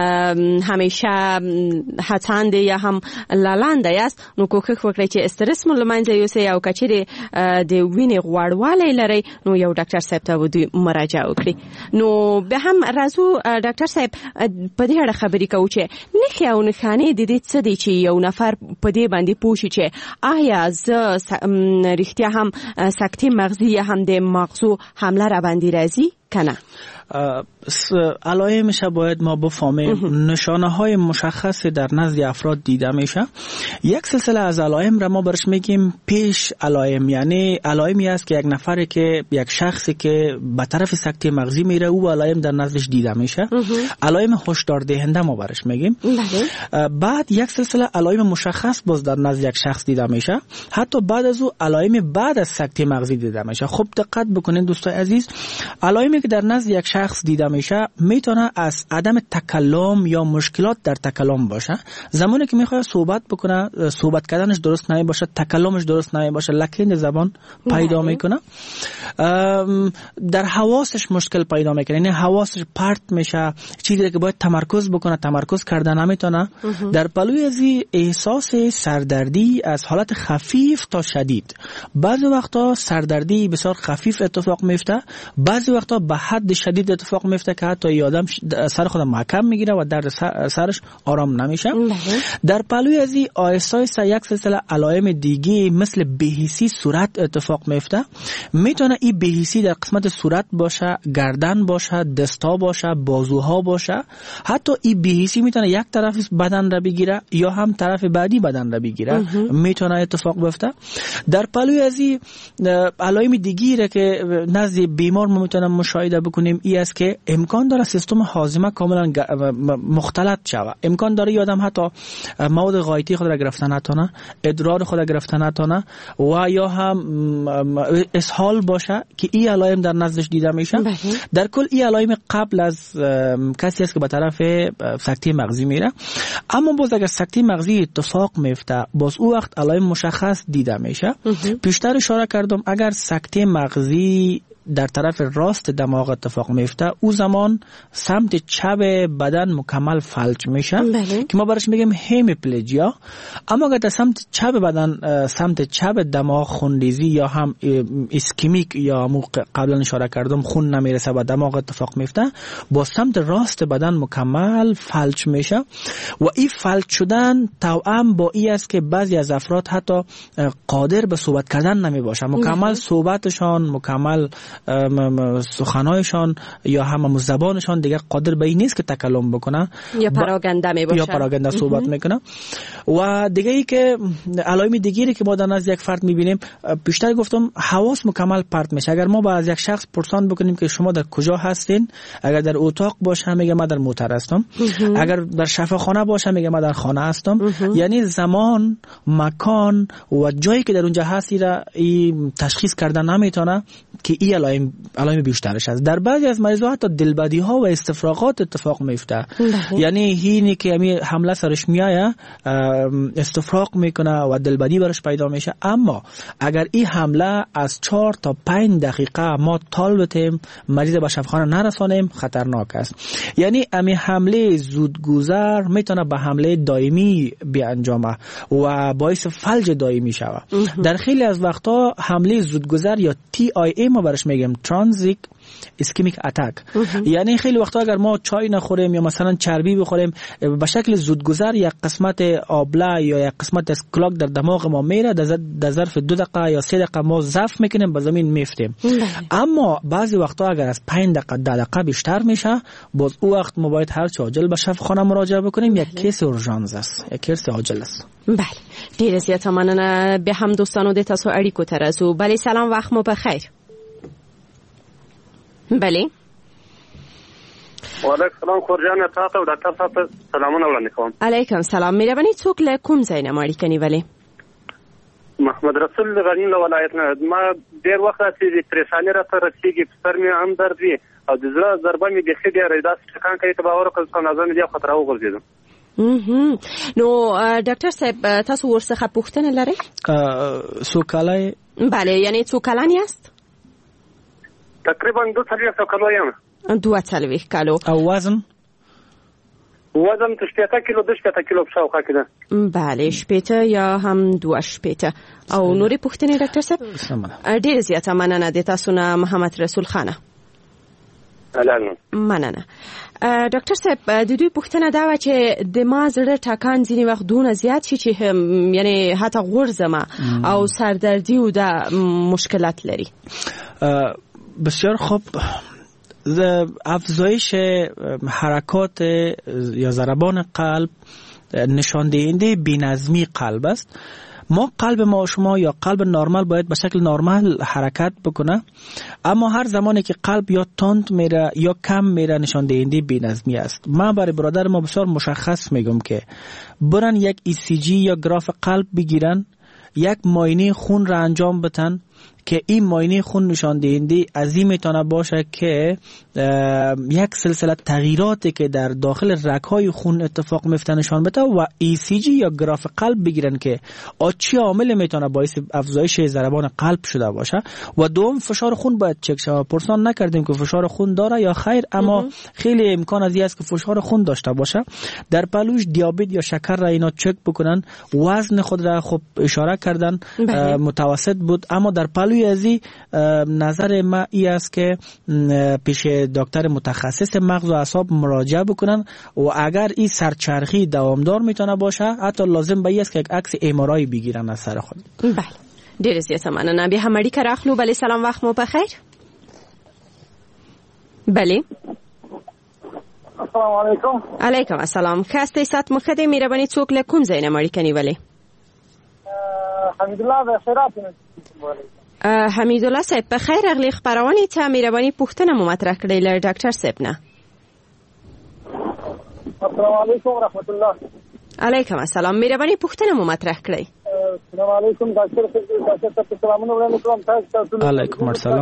همیشه هڅاند یا هم لالاند یاست، نو کوښښ وکړئ چې استرس مو له منځه یوسئ او که چیرې د وینې غوړوالی لرئ نو یو ډاکټر صاحب ته ودوی مراجعه وکړي. نو به هم راځو ډاکټر صاحب په دې اړه خبرې کوو چې نښې او نښانې د دې څه دي چې یو نفر په دې باندې پوه شي چې آیا زه رښتیا هم سکتې مغزي یا هم د مغزو حمله را باندې راځي که نه؟ علائمش باید ما بفهمیم. نشانه های مشخصی در نزد افراد دیده میشه. یک سلسله از علائم را ما برش میگیم پیش علائم، یعنی علائمی است که یک نفری که یک شخصی که به طرف سکته مغزی میره او علائم در نزدش دیده میشه. علائم هشدار دهنده ما برش میگیم. بعد یک سلسله علائم مشخص باز در نزد یک شخص دیده میشه. حتی بعد از او علائم بعد از سکته مغزی دیده میشه. خوب دقت بکنید دوستای عزیز، علائم که در نزد یک شخص دیده میشه میتونه از عدم تکلم یا مشکلات در تکلم باشه. زمانی که میخواد صحبت بکنه صحبت کردنش درست نمی باشه، تکلمش درست نمی باشه، لکه زبان پیدا میکنه. در حواسش مشکل پیدا میکنه، یعنی حواسش پرت میشه، چیزی که باید تمرکز بکنه تمرکز کردن نمیتونه. در پلوی از احساس سردردی از حالت خفیف تا شدید، بعضی وقتا سردردی بسیار خفیف اتفاق میفته، بعضی وقتا به حد شدید اتفاق میفته که حتی آدم سر خود محکم میگیره و در سرش آرام نمیشه. در پلوی از این آیسای یک سلسله علائم دیگه مثل بهیسی صورت اتفاق میفته. میتونه این بهیسی در قسمت صورت باشه، گردن باشه، دستا باشه، بازوها باشه. حتی این بهیسی میتونه یک طرف بدن را بگیره یا هم طرف بعدی بدن را بگیره، میتونه اتفاق بیفته. در پلوی از این علائم دیگه که نزد بیمار ما میتونیم مشاهده بکنیم ای است که امکان داره سیستم هاضمه کاملا مختلط شود. امکان داره یادم حتی مواد غایتی خود را گرفتن نتونه، ادرار خود را گرفتن نتونه و یا هم اسهال باشه که این علائم در نزدش دیده میشه. در کل این علائم قبل از کسی است که به طرف سکته مغزی میره. اما باز اگر سکته مغزی اتفاق میفته باز او وقت علائم مشخص دیده میشه. پیشتر اشاره کردم اگر سکته مغزی در طرف راست دماغ اتفاق میفته او زمان سمت چپ بدن مکمل فلج میشه که ما برش میگیم همیپلژیا. اما اگر در سمت چپ بدن سمت چپ دماغ خونریزی یا هم اسکمیک یا قبلا اشاره کردم خون نمیرسه به دماغ اتفاق میفته با سمت راست بدن مکمل فلج میشه. و این فلج شدن توأم با این است که بعضی از افراد حتی قادر به صحبت کردن نمی باشه، مکمل صحبتشان مکمل سخنایشان یا هم زبانشان دیگه قادر به این نیست که تکلم بکنه یا پراگنده می باشه یا پراگنده صحبت میکنه. و دیگه ای که علائم دیگری که ما در نزد یک فرد میبینیم، بیشتر گفتم حواس مکمل پرت میشه. اگر ما با از یک شخص پرسان بکنیم که شما در کجا هستین، اگر در اتاق باشه میگه من در موتر هستم، اگر در شفاخانه باشه میگه من در خانه هستم. یعنی زمان، مکان و جایی که در اونجا هستی را این تشخیص کردن نمیتونه که این علائم علائم بیشترش است. در بعضی از مریضا حتی دلبدی ها و استفراغات اتفاق میفته. یعنی اینی که می حمله سرش میایه استفراغ میکنه و دلبدی برش پیدا میشه. اما اگر این حمله از چهار تا پنج دقیقه ما طال بتیم مریض به شفاخانه نرسانیم خطرناک است. یعنی امی حمله زودگذر میتونه به حمله دائمی بیانجامه و باعث فلج دائمی شود. در خیلی از وقتا حمله زودگذر یا تی آی ای ما برش میگیم ترانزیت اسکمیک اتاک. یعنی خیلی وقتا اگر ما چای نخوریم یا مثلا چربی بخوریم به شکل زودگذر یک قسمت آبله یا یک قسمت از کلاک در دماغ ما میره، در ظرف دو دقیقه یا سه دقیقه ما ضعف میکنیم به زمین میفتیم. اما بعضی وقتا اگر از پنج دقیقه ده دقیقه بیشتر میشه باز او وقت ما باید هر چه عاجل به شفاخانه مراجعه بکنیم. یک کیس اورژانس است، یک کیس عاجل است. بله، ډیر زیات مننه. به هم دوستانو د تاسو اړیکو ترسو. بله، سلام، وخت مو بخیر. بله، وعلیکم سلام خورجان تاسو او ډاکټر صاحب سلامونه وړاندې کوم. علیکم سلام. مهرباني څوک له کوم ځای نه اړیکه نیولې؟ محمد رسول غنی له ولایت نه. ما ډیر وخت راځي پریشانی راته رسیږي، سر مې هم درد وي او د زړه ضربه مې بېخي ډېره داسې ټکان کوي چې باور وکړئ چې نظر مې بیا خطر وګرځېدم. نو ډاکټر صاحب تاسو ورڅخه پوښتنه لرئ؟ څو کاله؟ بله، یعنی څو کلن یاست؟ تقریبا دو څلوېښت کالو یم. دوه څلوېښت کالو. او وزن؟ وزن شپېته کیلو دوه شپېته کیلو په شاوخوا کې ده. بله، شپېته یا هم دوه شپېته. او نورې پوښتنې ډاکټر صاحب؟ ډېره زیاته مننه د تاسو نه محمد رسول خانه. مننه. ډاکټر صاحب د دوی پوښتنه دا و چې د ما زړه ټکان ځینې وخت دونه زیات شي چې یعنی حتی غورځمه او سردردي او د مشکلات لري. بسیار خوب. افزایش حرکات یا ضربان قلب نشان دهنده بی‌نظمی قلب است. ما قلب ما و شما یا قلب نرمال باید به شکل نرمال حرکت بکنه، اما هر زمانی که قلب یا تند میره یا کم میره نشان دهنده بی‌نظمی است. من برای برادر ما بسیار مشخص میگم که برن یک ای سی جی یا گراف قلب بگیرن، یک معاینه خون را انجام بدن که این معاینه خون نشان دهنده از این میتونه باشه که یک سلسله تغییراتی که در داخل رگ‌های خون اتفاق میفته نشان بده و ای سی جی یا گراف قلب بگیرن که چه عامل میتونه باعث افزایش ضربان قلب شده باشه. و دوم فشار خون باید چک شه. پرسان نکردیم که فشار خون داره یا خیر، اما خیلی امکان از این است که فشار خون داشته باشه. در پلوش دیابت یا شکر را اینا چک بکنن. وزن خود را خب اشاره کردن متوسط بود، اما در پلوی ازی نظر ما ای است که پیش دکتر متخصص مغز و اعصاب مراجعه بکنن و اگر این سرچرخی دوامدار میتونه باشه حتی لازم به است که یک عکس ام آر آی بگیرن از سر خود. بله ډیر زیات مننه. بیا هم اړیکه راخلو. بله سلام، وخت مو بخیر. بله السلام علیکم. علیکم السلام. کاسته سات مخدی مهرباني څوک له کوم ځای نه اړیکه نیولې؟ حمید الله د خیرات نه. حمید الله صاحب په خیر اغلی خبرونه ته مهرباني پوښتنه مو مطرح کړې ل ډاکټر صاحب نه. السلام علیکم ورحمت الله. علیکم السلام. مهرباني پوښتنه مو مطرح کړې. السلام علیکم ډاکټر صاحب. ډاکټر صاحب سلامونه وړاندې کوم. تاسو علیکم السلام.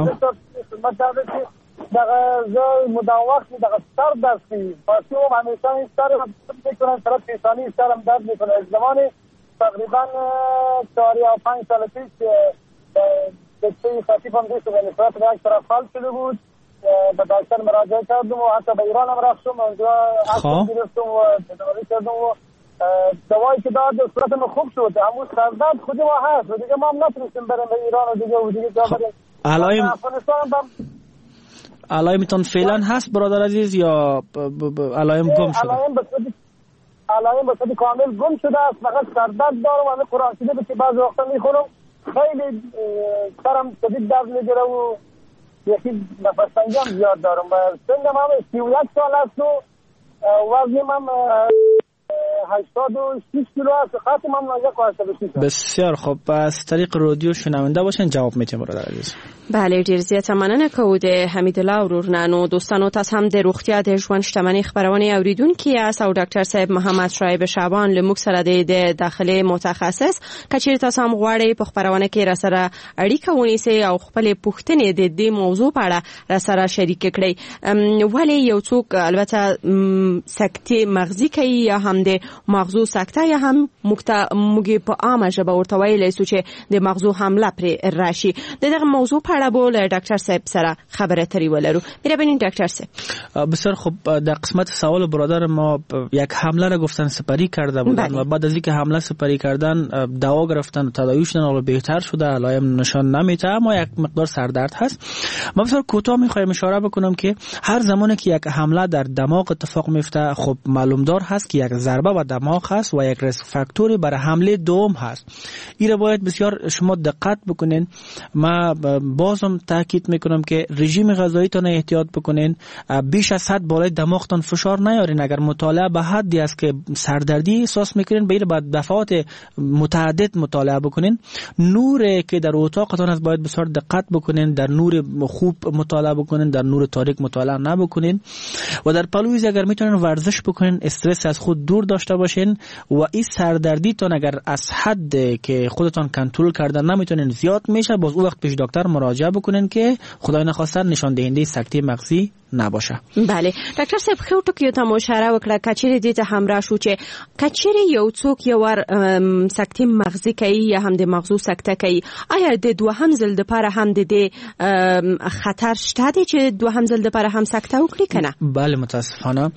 دغه زه مداوخت دغه سر درد کوي. پاسو همیشه این سر میکنم طرف پیشانی سرم درد میکنه. از زمان تقریبا چهار یا پنج سال پیش دکتر خطیبم دیشو به نسبت به یک طرف حل شده بود. به دکتر مراجعه کردم و حتی به ایران هم رفتم و اونجا عکس گرفتم و تداوی کردم و دوایی که داد صورتم خوب شد. اما سردرد خودی ما هست و دیگه ما هم نتونستیم بریم به ایران و دیگه و دیگه جا بریم. علائم علائم تون فعلا هست برادر عزیز یا علائم گم شده؟ علائم به صورت علائم به صورت کامل گم شده است. فقط سردرد دارم و قرآن شریف که بعضی وقتا میخونم خیلی سرم شدید درد میگیره و یکی نفس تنگی هم زیاد دارم و سنم هم سی و یک سال است و وزنم هم هشتاد و شش کیلو است. خطم هم یک و هشتاد و شش. بسیار خوب. از طریق رادیو شنونده باشین جواب میتیم برادر عزیز. بله ډیر زیاته مننه کوو د حمید الله ورورنانو. دوستانو تاسو هم د روغتیا د ژوند شتمنۍ خبرونه اوریدونکي یاست او ډاکټر صاحب محمد شعیب شعبان له موږ سره د داخلي متخصص کچیر تاسو هم غواړئ په خبرونه کې را سره اړیکه ونیسئ او خپل پوښتنې د دې موضوع په اړه را سره شریک کړئ. ولی یو څوک البته سکته مغزي کوي یا هم د مغزو سکته یا هم موږ په عامه ژبه ورته ویلی سو چې د مغزو حمله پرې راشي. دغه موضوع په اړه به له ډاکټر صاحب سره خبره اترې ولرو. می‌بینید ډاکټر صاحب بسیار خوب. در قسمت سوال برادر ما یک حمله را گفتن سپری کرده بودن و بعد از اینکه حمله سپری کردن دوا گرفتن تداوی شدن و بهتر شده. علائم نشان نمیده اما یک مقدار سردرد هست. ما بسیار کوتاه می‌خوایم اشاره بکنم که هر زمانی که یک حمله در دماغ اتفاق میفته خب معلوم دار هست که یک ضربه به دماغ هست و یک ریسک فاکتوری برای حمله دوم هست. این را باید بسیار شما دقت بکنین. ما بازم تاکید میکنم که رژیم غذاییتون احتیاط بکنین. بیش از حد بالای دماغتون فشار نیارین. اگر مطالعه به حدی است که سردردی احساس میکنین به بعد دفعات متعدد مطالعه بکنین. نور که در اتاقتون است باید بسیار دقت بکنین. در نور خوب مطالعه بکنین، در نور تاریک مطالعه نبکنین و در پلویز اگر میتونین ورزش بکنین، استرس از خود دور داشته باشین و این سردردیتون اگر از حد که خودتون کنترل کردن نمیتونین زیاد میشه، باز اون وقت پیش دکتر مراجعه بکنین که خدای نخواسته نشان دهنده سکته مغزی نباشه. بله ډاکټر صاحب خو ټکو ته مشوره وکړه کچېره دې ته همراه شو چې کچېره یو څوک یو ور سکته مغزي کوي یا هم د مغزو سکته کوي، آیا د دوهم ځل لپاره هم د دې خطر شته دی چې دوهم ځل لپاره هم سکته وکړي کنه؟ بله متاسفانه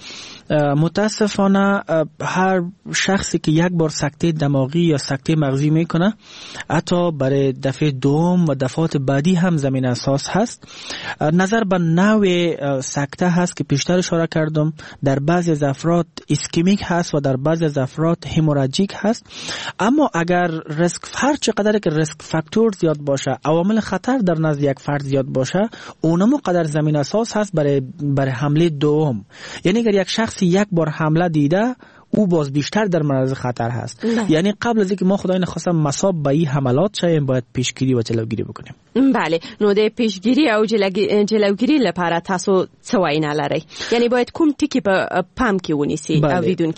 متاسفانه هر شخصی که یک بار سکته دماغی یا سکته مغزی میکنه حتی برای دفعه دوم و دفعات بعدی هم زمین اساس هست. نظر به نوع سکته هست که پیشتر اشاره کردم. در بعضی از افراد ایسکمیک هست و در بعضی از افراد هموراژیک هست. اما اگر ریسک هر چقدر که ریسک فاکتور زیاد باشه، عوامل خطر در نزد یک فرد زیاد باشه، اونم قدر زمین اساس هست برای برای حمله دوم. یعنی اگر یک شخص یک بار حمله دیده او باز بیشتر در معرض خطر هست. نه. یعنی قبل از اینکه ما خدای نخواسته مصاب به این حملات شویم باید پیشگیری و جلوگیری بکنیم. بله نو د پیشگیری او جلوگیری لپاره تاسو څه وینا لرئ؟ یعنی باید کوم ټکی په پام کې ونیسي اوریدونکي؟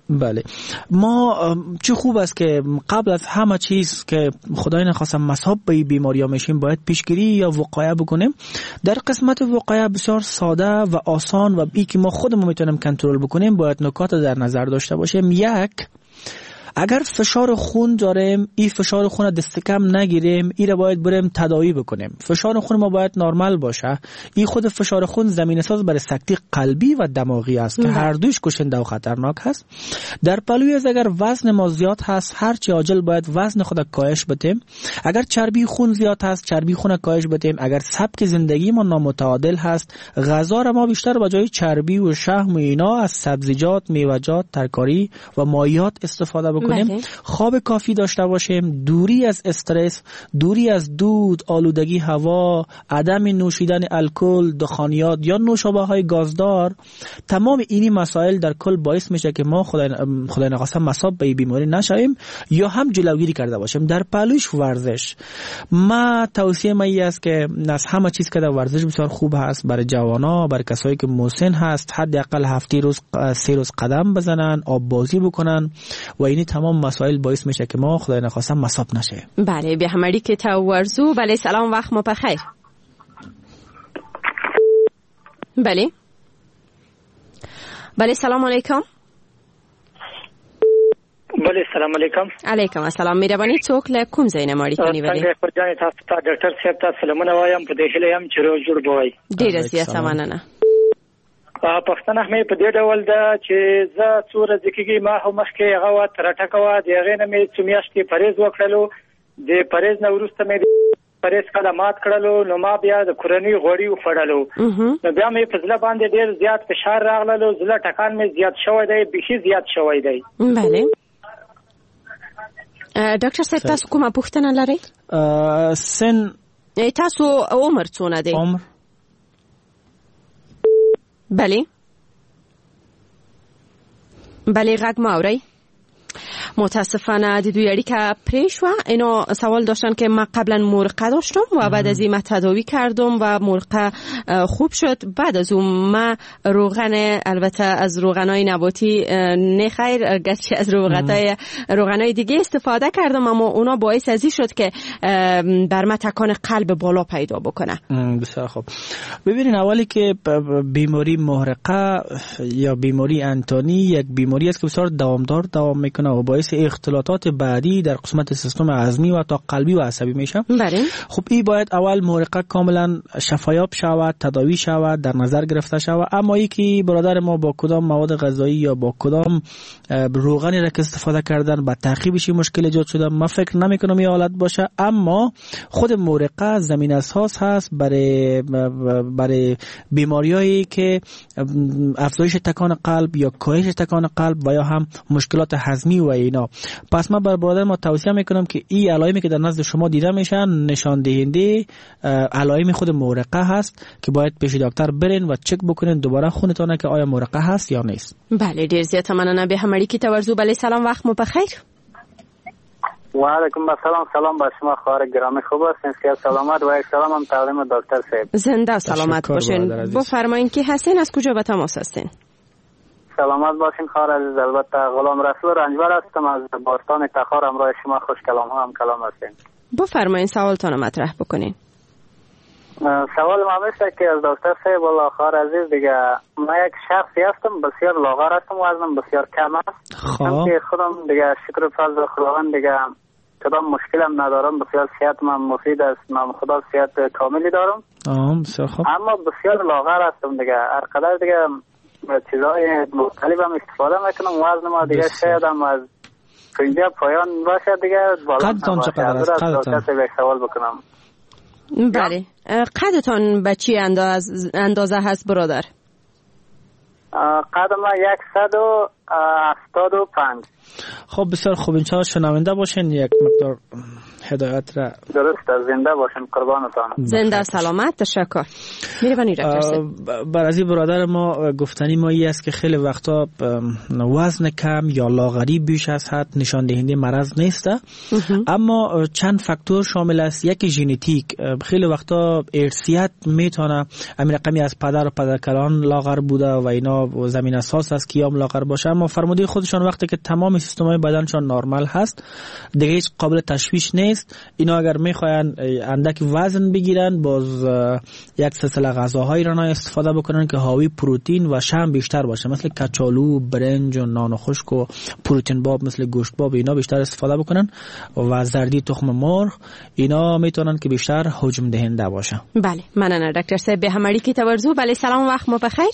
بله، ما چه خوب است که قبل از همه چیز که خدای نخواستم مصاب به بیماری ها میشیم باید پیشگیری یا وقایه بکنیم. در قسمت وقایه بسیار ساده و آسان و ای که ما خودمون میتونیم کنترل بکنیم باید نکات در نظر داشته باشیم. یک، اگر فشار خون داریم، این فشار خون دست کم نگیریم، این را باید بریم تداوی بکنیم. فشار خون ما باید نرمال باشه. این خود فشار خون زمینه ساز برای سکته قلبی و دماغی است که هر دوش کشنده و خطرناک هست. در پلوی از اگر وزن ما زیاد هست، هر چی عاجل باید وزن خود کاهش بدیم. اگر چربی خون زیاد هست، چربی خون کاهش بدیم. اگر سبک زندگی ما نامتعادل هست، غذا را ما بیشتر به جای چربی و شحم و اینا از سبزیجات، میوه‌جات، ترکاری و مایعات استفاده بکنیم. بله. خواب کافی داشته باشیم، دوری از استرس، دوری از دود، آلودگی هوا، عدم نوشیدن الکل، دخانیات یا نوشابه های گازدار. تمام اینی مسائل در کل باعث میشه که ما خدای خدای نخواسته مصاب به بیماری نشویم یا هم جلوگیری کرده باشیم. در پلوش ورزش، ما توصیه من است که از همه چیز که در ورزش بسیار خوب هست برای جوانا، برای کسایی که مسن هست، حداقل هفته روز سه روز قدم بزنن، آب بازی بکنن و اینی تمام مسائل باعث میشه که ما خدای نخواسته مصاب نشه. بله، به همری که تا ورزو. بله، سلام، وقت ما بخیر. بله بله، سلام علیکم. بله، سلام علیکم. علیکم السلام. میربانی څوک له کوم ځای نه ماری کنی؟ ولی څنګه پر ځان تاسو ته ډاکټر صاحب ته سلامونه وایم، په دې هیله یم چې روغ جوړ بوي. ډیره زیاته مننه. پښتنه مې په دې ډول ده چې زه څو ورځې کېږي ما هم مخکې هغه وخت راټکوه د هغې نه مې څو میاشتې پرهیز وکړلو. د پرهیز نه وروسته مې پرهیز کله مات کړلو، نو ما بیا د کورنۍ غوړي وخوړلو. نو بیا مې په زړه باندې ډېر زیات فشار راغللو، زړه ټکان مې زیات شوی دی، بیخي زیات شوی دی. بله ډاکټر صاحب، تاسو کومه پوښتنه لرئ؟ سن تاسو عمر څونه دی؟ عمر بله بله غږ ما اورئ؟ متاسفانه د دوی اړیکه پرې شوه. اینو سوال داشتن که من قبلا مرقه داشتم و بعد از این من تداوی کردم و مرقه خوب شد. بعد از اون من روغن، البته از روغنای نباتی نه خیر، گرچه از روغنای روغنای دیگه استفاده کردم، اما اونا باعث ازی شد که بر من تکان قلب بالا پیدا بکنه. بسیار خوب. ببینین، اولی که بیماری محرقه یا بیماری انتانی یک بیماری است که بسیار دوامدار دوام میکنه و باعث اختلالات بعدی در قسمت سیستم هضمی و تا قلبی و عصبی میشه. بله. خب این باید اول محرقه کاملا شفایاب شود، تداوی شود، در نظر گرفته شود. اما ای که برادر ما با کدام مواد غذایی یا با کدام روغنی را که استفاده کردن با ترکیبش مشکل ایجاد شده، من فکر نمیکنم این حالت باشه. اما خود محرقه زمین اساس هست برای برای بیماریایی که افزایش تکان قلب یا کاهش تکان قلب و یا هم مشکلات هضمی و اینا. پس من بر برادر ما توصیه میکنم که این علائمی که در نزد شما دیده میشن نشان دهنده علائم خود محرقه هست که باید پیش دکتر برین و چک بکنین دوباره خونتونه که آیا محرقه هست یا نیست. بله، ډیر زیاته مننه. به همری کی تورزو. بله، سلام، وقت مو بخیر. و علیکم السلام. سلام بر شما خواهر گرامی، خوب هستین؟ صحت سلامت و یک سلام هم تقدیم دکتر صاحب. زنده و سلامت باشین. بفرمایید که هستین، از کجا به تماس هستین؟ سلامت باشین خواهر عزیز. البته غلام رسول رنجبر هستم از باستان تخار. همراه شما خوش کلام ها هم کلام هستین. بفرمایید سوالتون رو مطرح بکنین. سوال ما میشه که از دکتر صاحب والله خواهر عزیز، دیگه من یک شخصی هستم بسیار لاغر هستم، وزنم بسیار کم است. خب که خودم دیگه شکر فضل خداوند دیگه کدام مشکلم ندارم، بسیار صحت من مفید است، من خدا صحت کاملی دارم. آم بسیار خوب. اما بسیار لاغر هستم دیگه، هر قدر دیگه چیزای مختلف هم استفاده میکنم، وزن ما دیگه شاید هم از اینجا پایان باشه دیگه. قدتان چقدر است؟ قدتان سوال بکنم. بله، قدتان به چی انداز اندازه هست برادر؟ قد ما صد و هفتاد و پنج. خب بسیار خوب، انشاءالله شنونده باشین. یک مقدار هدایت را. درست، زنده باشین، قربانتان. زنده سلامت، تشکر. میربانی دکتر صاحب. برازی برادر ما گفتنی ما ای است که خیلی وقتا وزن کم یا لاغری بیش از حد نشان دهنده مرض نیست، اما چند فاکتور شامل است. یکی ژنتیک، خیلی وقتا ارثیت میتونه، همین رقمی از پدر و پدرکلان لاغر بوده و اینا زمین اساس است که یام لاغر باشه، اما فرموده خودشان وقتی که تمام سیستم‌های بدنشان نرمال هست دیگه هیچ قابل تشویش نیست. اینا اگر میخواین اندک وزن بگیرن، باز یک سلسله غذاهایی را استفاده بکنن که حاوی پروتئین و شحم بیشتر باشه، مثل کچالو، برنج و نان خشک و پروتئین باب مثل گوشت باب، اینا بیشتر استفاده بکنن و زردی تخم مرغ، اینا میتونن که بیشتر حجم دهنده باشه. بله، مننه دکتر صاحب. به هماری کی تورزو. بله، سلام، وقت ما بخیر.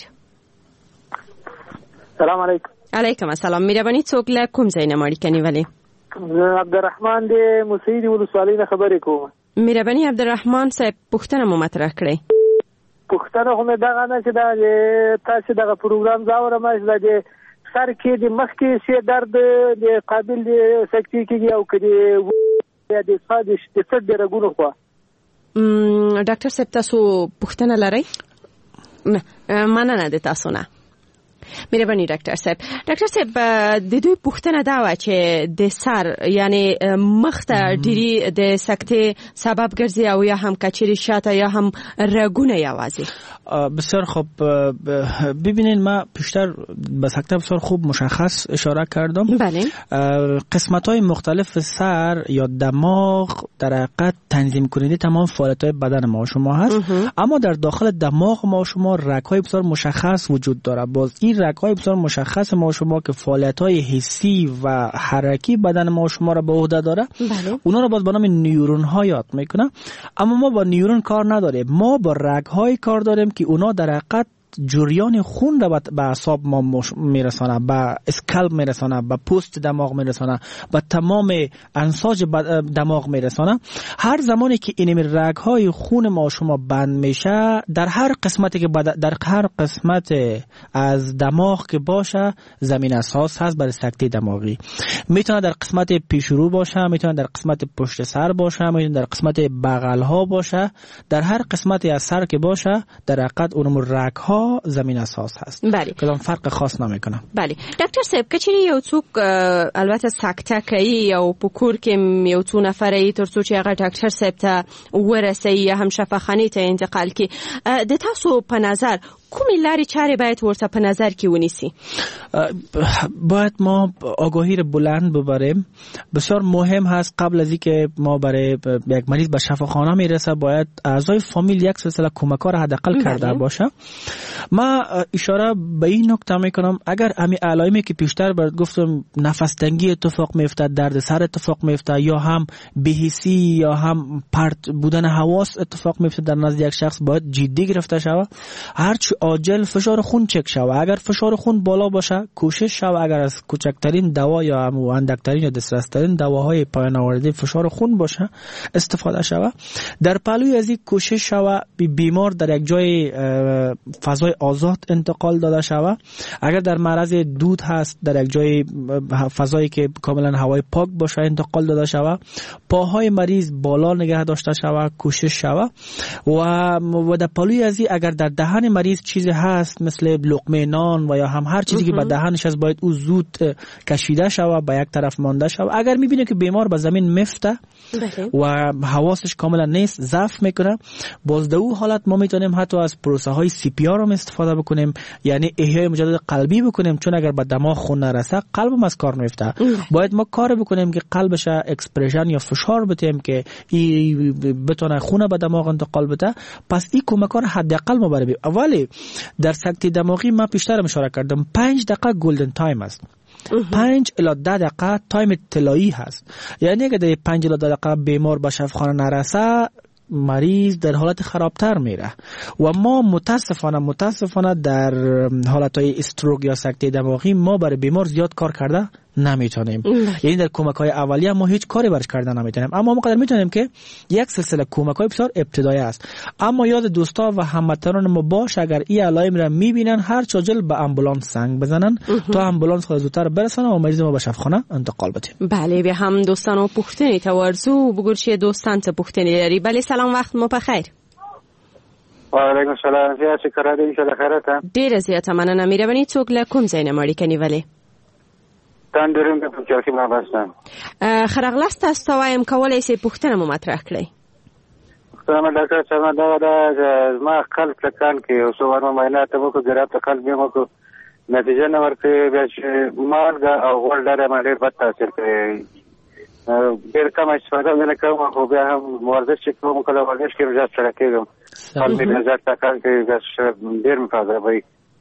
سلام علیکم. علیکم السلام. میربانی څوک له کوم ځای نه مړی کنی ولی؟ عبدالرحمن دی مسعودی ولسوالۍ نه خبرې کوم. میربانی عبدالرحمن صاحب، پوښتنه مو مطرح کړئ. پوښتنه خو مې دغه نه چې دا تاسو دغه پروګرام زاورم چې د سر کې د مخ کې څه درد د قابل د سکتي کېږي او کدي د صادش د څه درګونو خو ډاکټر صاحب تاسو پوښتنه لرئ؟ مننه د تاسو نه. میربانی ډاکټر صاحب. ډاکټر صاحب د دوی پوښتنه دا و چې د سر یعنی مخ ته ډیری د سکته سبب ګرځي او یا هم کچری شاته یا هم رګونه یوازې. بسیار خوب. ببینین ما پیشتر به سکته بسیار خوب مشخص اشاره کردم. بله. قسمت های مختلف سر یا دماغ در حقیقت تنظیم کننده تمام فعالیت های بدن ما شما هست، اما در داخل دماغ ما شما رگ های بسیار مشخص وجود داره. باز این رگ های بسیار مشخص ما شما که فعالیت های حسی و حرکی بدن ما شما را به عهده داره، بله. اونا را باز به نام نیورون ها یاد میکنه، اما ما با نیورون کار نداریم، ما با رگ های کار داریم که اونا در حقیقت جریان خون را به اعصاب ما میرسانه، به اسکالپ میرسانه، به پوست دماغ میرسانه، به تمام انساج دماغ میرسانه. هر زمانی که این رگ های خون ما شما بند میشه، در هر قسمتی که در هر قسمت از دماغ که باشه زمین اساس هست برای سکته دماغی. میتونه در قسمت پیشرو باشه، میتونه در قسمت پشت سر باشه، میتونه در قسمت بغل ها باشه، در هر قسمتی از سر که باشه در حقیقت اون رگ ها زمین اساس هست. بله. کدام فرق خاص نمیکنه. بله. ډاکټر صاحب کچری یو څوک البته سکته کوي او په کور کې یو څو نفرې ترڅو چې هغه ډاکټر صاحب ته ورسي یا هم شفاخانه ته انتقال کی، د تاسو په نظر کومې لارې چارې باید ورته په نظر کې ونیسي؟ باید ما آگاهی رو بلند ببریم. بسیار مهم هست قبل از اینکه ما برای یک مریض به شفاخانه میرسه باید اعضای فامیل یک سلسله کمک‌ها حداقل کرده باشه. ما اشاره به این نکته میکنم اگر همین علائمی که پیشتر برات گفتم نفس تنگی اتفاق میفته، درد سر اتفاق میفته، یا هم بی‌حسی یا هم پرت بودن حواس اتفاق میفته در نزد یک شخص، باید جدی گرفته شود. هرچی عاجل فشار خون چک شود. اگر فشار خون بالا باشه کوشش شود اگر از کوچکترین دوا یا هم اندکترین یا دسترسترین دواهای پایان آورده فشار خون باشه استفاده شود. در پلوی از این کوشش شود بیمار در یک جای فضای آزاد انتقال داده شود. اگر در معرض دود هست در یک جای فضایی که کاملا هوای پاک باشه انتقال داده شود. پاهای مریض بالا نگه داشته شود، کوشش شود. و و در پلوی از این اگر در دهن مریض چیزی هست مثل لقمه نان و یا هم هر چیزی که به دهنش هست باید او زود کشیده شود، به یک طرف مانده شود. اگر میبینه که بیمار به زمین میفته و حواسش کاملا نیست، ضعف میکنه، باز در او حالت ما میتونیم حتی از پروسه های سی پی آر هم استفاده بکنیم، یعنی احیای مجدد قلبی بکنیم، چون اگر به دماغ خون نرسه قلبم از کار میفته. باید ما کار بکنیم که قلبش اکسپرشن یا فشار بدیم که ای بتونه خون به دماغ انتقال بده. پس این کمکار حداقل ما برای اولی در سکته دماغی ما پیشتر اشاره کردم پنج دقیقه گلدن تایم است. پنج الی ده دقیقه تایم طلایی هست. یعنی اگر در پنج الی ده دقیقه بیمار به شفاخانه نرسه مریض در حالت خرابتر میره و ما متاسفانه متاسفانه در حالتهای استروک یا سکته دماغی ما برای بیمار زیاد کار کرده نمیتونیم. یعنی در کمک های اولیه ما هیچ کاری برش کردن نمیتونیم، اما ما قدر میتونیم که یک سلسله کمک های بسیار ابتدایی است. اما یاد دوستا و هموطنان ما باش اگر این علائم را میبینن هر چاجل به امبولانس زنگ بزنن تا امبولانس خود زودتر برسونه و مریض ما به شفاخانه انتقال بدیم. بله، به هم دوستان و پختنی تورزو بگورچی دوستان ته پختنی داری. بله سلام، وقت ما بخیر. و علیکم السلام. زیاد شکر دیم شده خیرت. ډیر زیات مننه. مهرباني څوک له کوم ځای نه مړی کني ولی؟ تان دریم په چوکۍ ما باسم. خرغلاست تاسو وایم کولای شي پوښتنه مو مطرح کړئ. پوښتنه ډاکټر صاحب دا دا ما قلب تکان کې او څو ورما معاینات وکړو، ګراب ته قلب یې وکړو، نتیجه نه ورکړې، بیا چې مالګه او غوړ ډېر ما ډېر بد تاثیر کوي. ډېر کم استفاده نه کوم، خو بیا هم ورزش چې کوم کله ورزش کې زیات سره کېږم، قلب مې زیات تکان کوي، بیا ډېر مې فایده کوي.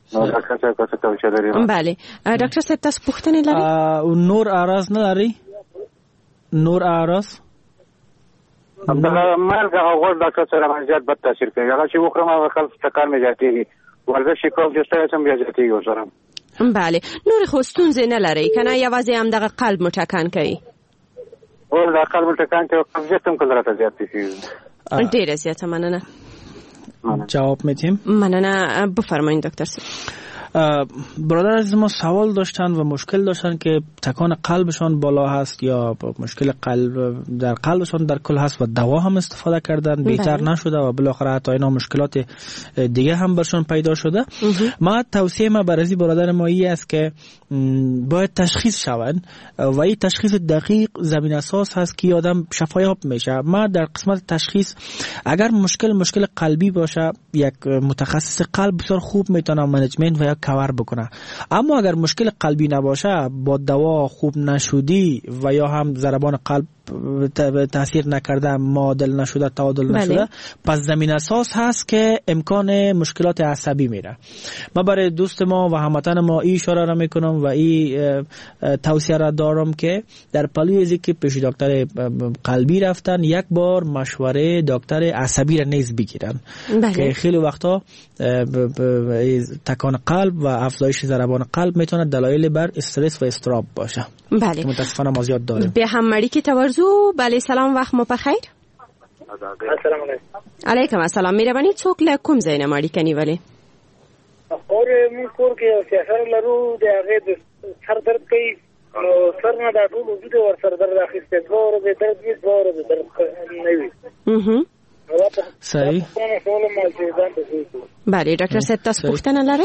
بله ډاکټر صاحب تاسو پوښتنه لرئ؟ نور اعراض نه لري؟ نور اعراض مالګه او غوړ ډاکټر سره باندې زیات بد تاثیر کوي. هغه چې وخورم هغه خلک تکان مې زیاتېږي، ورزش کوم چې ستاسو هم زیاتېږي ورسره. بله نور خو ستونزې نه لري کنه، یوازې هم دغه قلب مو ټکان کوي؟ او دا قلب ټکان کوي، قبضیت هم کله راته زیات کېږي. ډېره زیاته مننه. جواب میدیم. مننه، بفرمایید دکتر صاحب. برادر عزیز ما سوال داشتن و مشکل داشتن که تکان قلبشان بالا هست یا مشکل قلب در قلبشان در کل هست و دوا هم استفاده کردن، بهتر نشده و بالاخره حتی اینا مشکلات دیگه هم برشون پیدا شده. ما توصیه ما برای برادر ما این است که باید تشخیص شوند و این تشخیص دقیق زمین اساس هست که آدم شفایاب میشه. ما در قسمت تشخیص اگر مشکل مشکل قلبی باشه، یک متخصص قلب بسیار خوب میتونه منیجمنت و یا کاور بکنه، اما اگر مشکل قلبی نباشه، با دوا خوب نشدی و یا هم ضربان قلب تاثیر نکرده، معادل نشده، تعادل نشده، بله. پس زمین اساس هست که امکان مشکلات عصبی میره. ما برای دوست ما و هموطن ما این اشاره را میکنم و این توصیه را دارم که در پلوی از که پیش دکتر قلبی رفتن، یک بار مشوره دکتر عصبی را نیز بگیرن، بله. که خیلی وقتا تکان قلب و افزایش ضربان قلب میتونه دلایل بر استرس و اضطراب باشه. بله. متاسفانه ما زیاد داریم. به هممری که تورزو. بله سلام، وقت ما بخیر. السلام علیکم. علیکم السلام. مهرباني څوک له کوم ځای نه مړی کني ولی؟ اور موږ کور کې سیاسر لرو، د هغه د سر درد کوي، نو سر نه دا ټول وجود ور سر درد اخیسته، دوه ورځې درد وي، دوه ورځې درد نه وي. اها صحیح. بله ډاکټر صاحب تاسو پوښتنه لرئ؟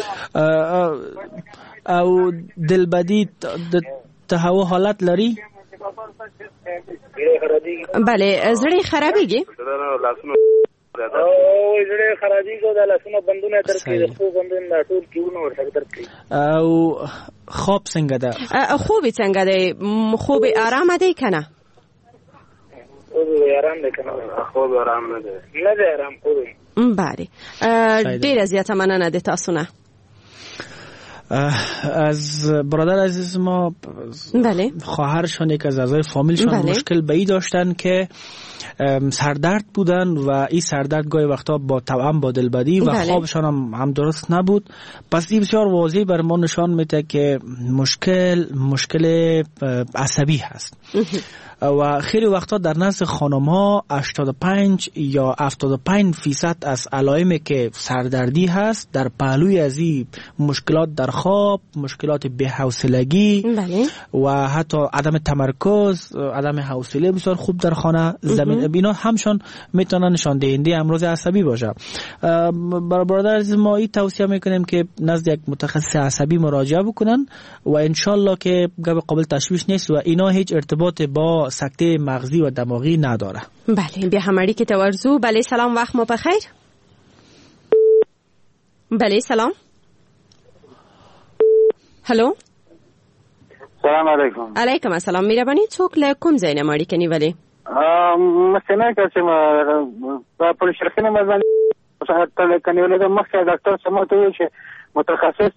او دلبدی ته هوا حالت لري؟ بله زړه خرابېږي؟ او زړه خرابېږي، د لاسونو بندونه درد کوي، د خو بندونه د ټول کیونه ورته درد کوي. او خواب څنګه ده؟ خوب څنګه دی؟ خوب آرام دی کنه؟ خوب آرام دی کنه؟ خوب آرام نه دی. نه دی آرام خوب. بله ډیره زیاته مننه د تاسو نه. از برادر عزیز ما بله خواهرشان یک از اعضای فامیلشان بله. مشکل به این داشتن که سردرد بودن و این سردرد گاهی وقتا با توأم با دلبدی و بله. خوابشان هم, هم درست نبود. پس این بسیار واضح بر ما نشان میده که مشکل مشکل عصبی هست. و خیلی وقتا در نزد خانم ها هشتاد و پنج یا هفتاد و پنج فیصد از علائمی که سردردی هست در پهلوی از این مشکلات در خواب، مشکلات بی‌حوصلگی بله. و حتی عدم تمرکز، عدم حوصله بسیار خوب در خانه زمین اینا همشون میتونن نشان دهنده امراض عصبی باشه. برای برادر عزیز ما این توصیه میکنیم که نزد یک متخصص عصبی مراجعه بکنن و انشالله که قابل تشویش نیست و اینا هیچ ارتباط با سکته مغزی و دماغی نداره. بله به هماری که تورزو. بله سلام، وقت ما بخیر. بله سلام. هلو سلام علیکم. علیکم السلام. مهرباني څوک له کوم ځای نه مړی کني ولی؟ مسنه که ما په شرخینه مزان صحت ته کني ولې د مخکې ډاکټر سمته وی چې متخصص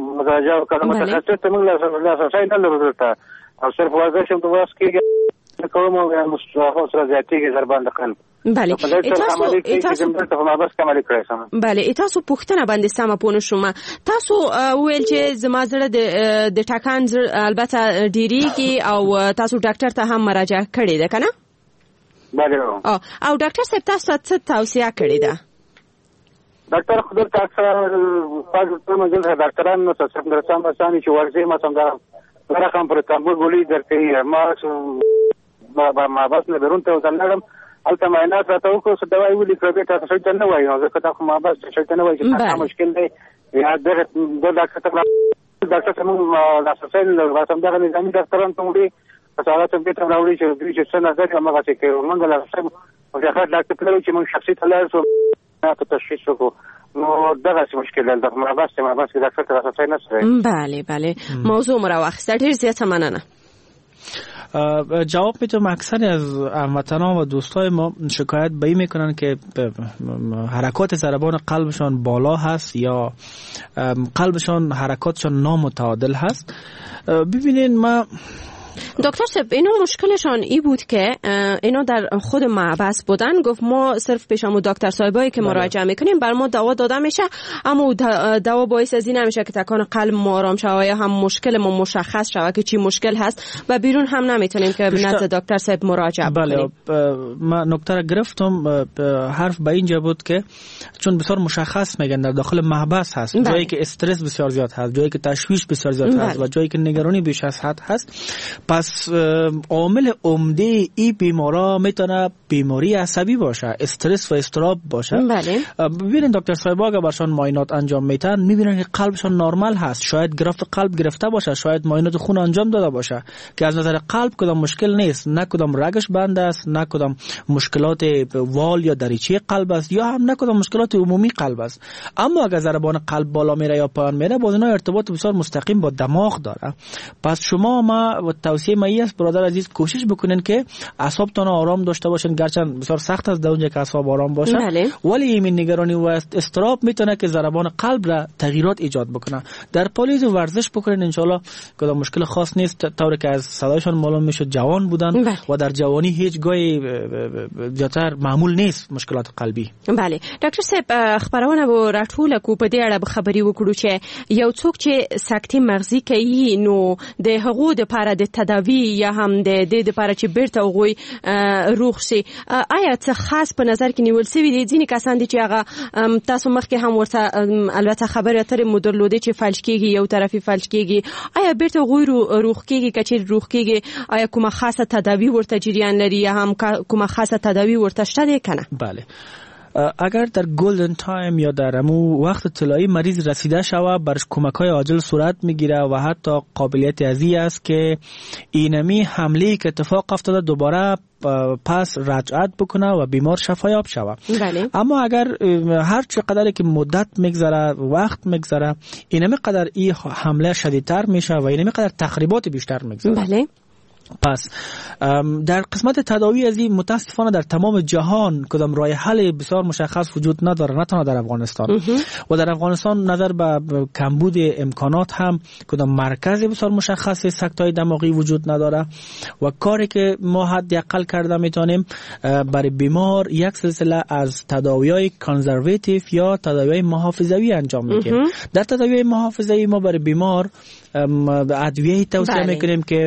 مراجعه وکړه، متخصص ته موږ له اساسه نه لرو او صرف ورزش هم د واس کې کوم او مستوى سره زیاتېږي ضربان د قلب. بله تاسو تاسو ته ما بس کومه لیکل سم. بله تاسو پوښتنه باندې سم پونه شوم. تاسو ویل چې زما زړه د د ټاکان البته ډیریږي او تاسو ډاکټر ته هم مراجعه کړې ده کنه؟ بله. او او ډاکټر صاحب تاسو څه توصیه کړې ده؟ ډاکټر خدای ته اکثر تاسو ته مجل ډاکټران نو څه څنګه رسام بسانی چې ورځي ما څنګه راکم پر تاسو ګولې درته ما ما ما بس نه درونته وځلم البته معاینات راته وکړو څه دوايي ولیکل به تاسو څه نه وایي نو ځکه تاسو ما بس څه نه وایي چې تاسو مشکل دی یا د ډاکټر ته ډاکټر ته موږ لاسه له واسم دغه نظامي ډاکټران ته وړي تاسو ته به ته راوړي چې دوی چې څه نظر یې موږ چې کوي موږ لاسه او ځکه ډاکټر ته چې موږ شخصي تلل سو ته تشخیص وکړو نو دغه مشکل دی دغه ما بس ما بس ډاکټر ته راځي نه سره. بله بله موضوع مروخصه ډیر زیاته مننه. جواب میتونم اکثر از هموطنان و دوستای ما شکایت به این میکنن که حرکات ضربان قلبشان بالا هست یا قلبشان حرکاتشان نامتعادل هست. ببینین ما دکتر صاحب اینو مشکلشان ای بود که اینو در خود معبس بودن گفت ما صرف پیشمو دکتر صاحبایی که مراجعه میکنیم بر ما دوا داده میشه اما دوا باعث از این نمیشه که تکان قلب ما آرام شوه یا هم مشکل ما مشخص شوه که چی مشکل هست و بیرون هم نمیتونیم که نزد دکتر صاحب مراجعه بکنیم. بله من نکته را گرفتم. حرف به اینجا بود که چون بسیار مشخص میگن در داخل محبس هست بله. جایی که استرس بسیار زیاد هست، جایی که تشویش بسیار زیاد بله. هست و جایی که نگرانی بیش از حد هست. پس عامل عمده این بیمارا میتونه بیماری عصبی باشه، استرس و اضطراب باشه. بله. ببینید دکتر صاحبا اگه برشان معاینات انجام میتن میبینن که قلبشان نرمال هست، شاید گرفت قلب گرفته باشه، شاید معاینات خون انجام داده باشه که از نظر قلب کدام مشکل نیست، نه کدام رگش بند است، نه کدام مشکلات وال یا دریچه قلب است، یا هم نه کدام مشکلات عمومی قلب است. اما اگه ضربان قلب بالا میره یا پایین میره باز اینا ارتباط بسیار مستقیم با دماغ داره. پس شما ما توصیه ما است برادر عزیز کوشش بکنین که اعصابتون آرام داشته باشین، گرچه بسیار سخت است در اونجا که اعصاب آرام باشه بله. ولی این نگرانی و استراب میتونه که ضربان قلب را تغییرات ایجاد بکنه. در پالیز و ورزش بکنین ان شاء الله کدام مشکل خاص نیست، طوری که از صدایشان معلوم میشه جوان بودن بله. و در جوانی هیچ گاهی زیاتر معمول نیست مشکلات قلبی. بله ډاکټر صاحب خبرونه و راټوله کو په دې اړه خبري وکړو چې یو څوک چې سکتي مغزي کوي نو د هغو د لپاره د تداوی یا هم د دې لپاره چې بیرته وغوي روغ شي آیا څه خاص په نظر کې نیول شوی دي؟ ځینې کسان دي چې هغه تاسو مخکې هم ورته البته خبره اترې مو درلودې چې فلج کېږي یو طرفي فلج کېږي، آیا بیرته وغوي روغ کېږي که چیرې روغ کېږي آیا کومه خاصه تداوی ورته جریان لري یا هم کومه خاصه تداوی ورته شته دی کنه؟ بله اگر در گلدن تایم یا در امو وقت طلایی مریض رسیده شوه برش کمک های عاجل صورت میگیره و حتی قابلیت ازی است که اینمی حمله که اتفاق افتاده دوباره پس رجعت بکنه و بیمار شفایاب شوه. بله. اما اگر هر چقدر که مدت میگذره وقت میگذره اینمی قدر این حمله شدیدتر میشه و اینمی قدر تخریبات بیشتر میگذره. بله. پس در قسمت تداوی از این متاسفانه در تمام جهان کدام راه حل بسیار مشخص وجود نداره، نه تنها در افغانستان و در افغانستان نظر به کمبود امکانات هم کدام مرکز بسیار مشخص سکتای دماغی وجود نداره و کاری که ما حداقل کرده میتونیم برای بیمار یک سلسله از تداوی‌های کانزرواتیو یا تداوی‌های محافظوی انجام میدیم. در تداوی‌های محافظوی ما برای بیمار ادویه‌ای توصیه بله. میکنیم که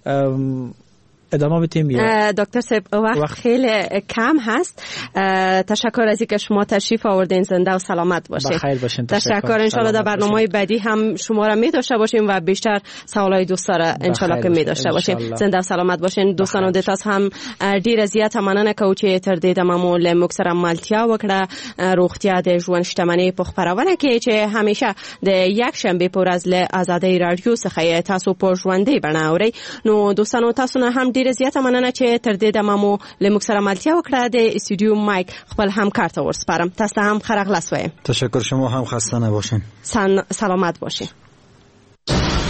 ادامه بدیم. دکتر صاحب وقت, وقت خیلی کم هست. تشکر از اینکه شما تشریف آوردین، زنده و سلامت باشید. بخیر باشین. تشکر. تشکر ان شاء الله در برنامه‌های بعدی هم شما را می داشته باشیم و بیشتر سوالای دوستا را ان شاء الله که می داشته باشیم. زنده و سلامت باشین. دوستانو د تاسو هم ډیر زیات مننه کوم چې تر دې د معمول مکسره مالتیا وکړه روغتیا د ژوند شتمنۍ په خبرونه کې چې همیشه د یک شنبه پر ورځ له آزادۍ رادیو څخه تاسو په ژوندۍ بڼه اورئ. نو دوستانو تاسو نه هم ډیر زیاته مننه چې تر دې د مامو له مکسره مالتیا وکړه. د استودیو مایک خپل همکار ته ورسپارم. تاسو هم خرغلاس وایم. تشکر، شما هم خسته نباشین. سلامت باشین.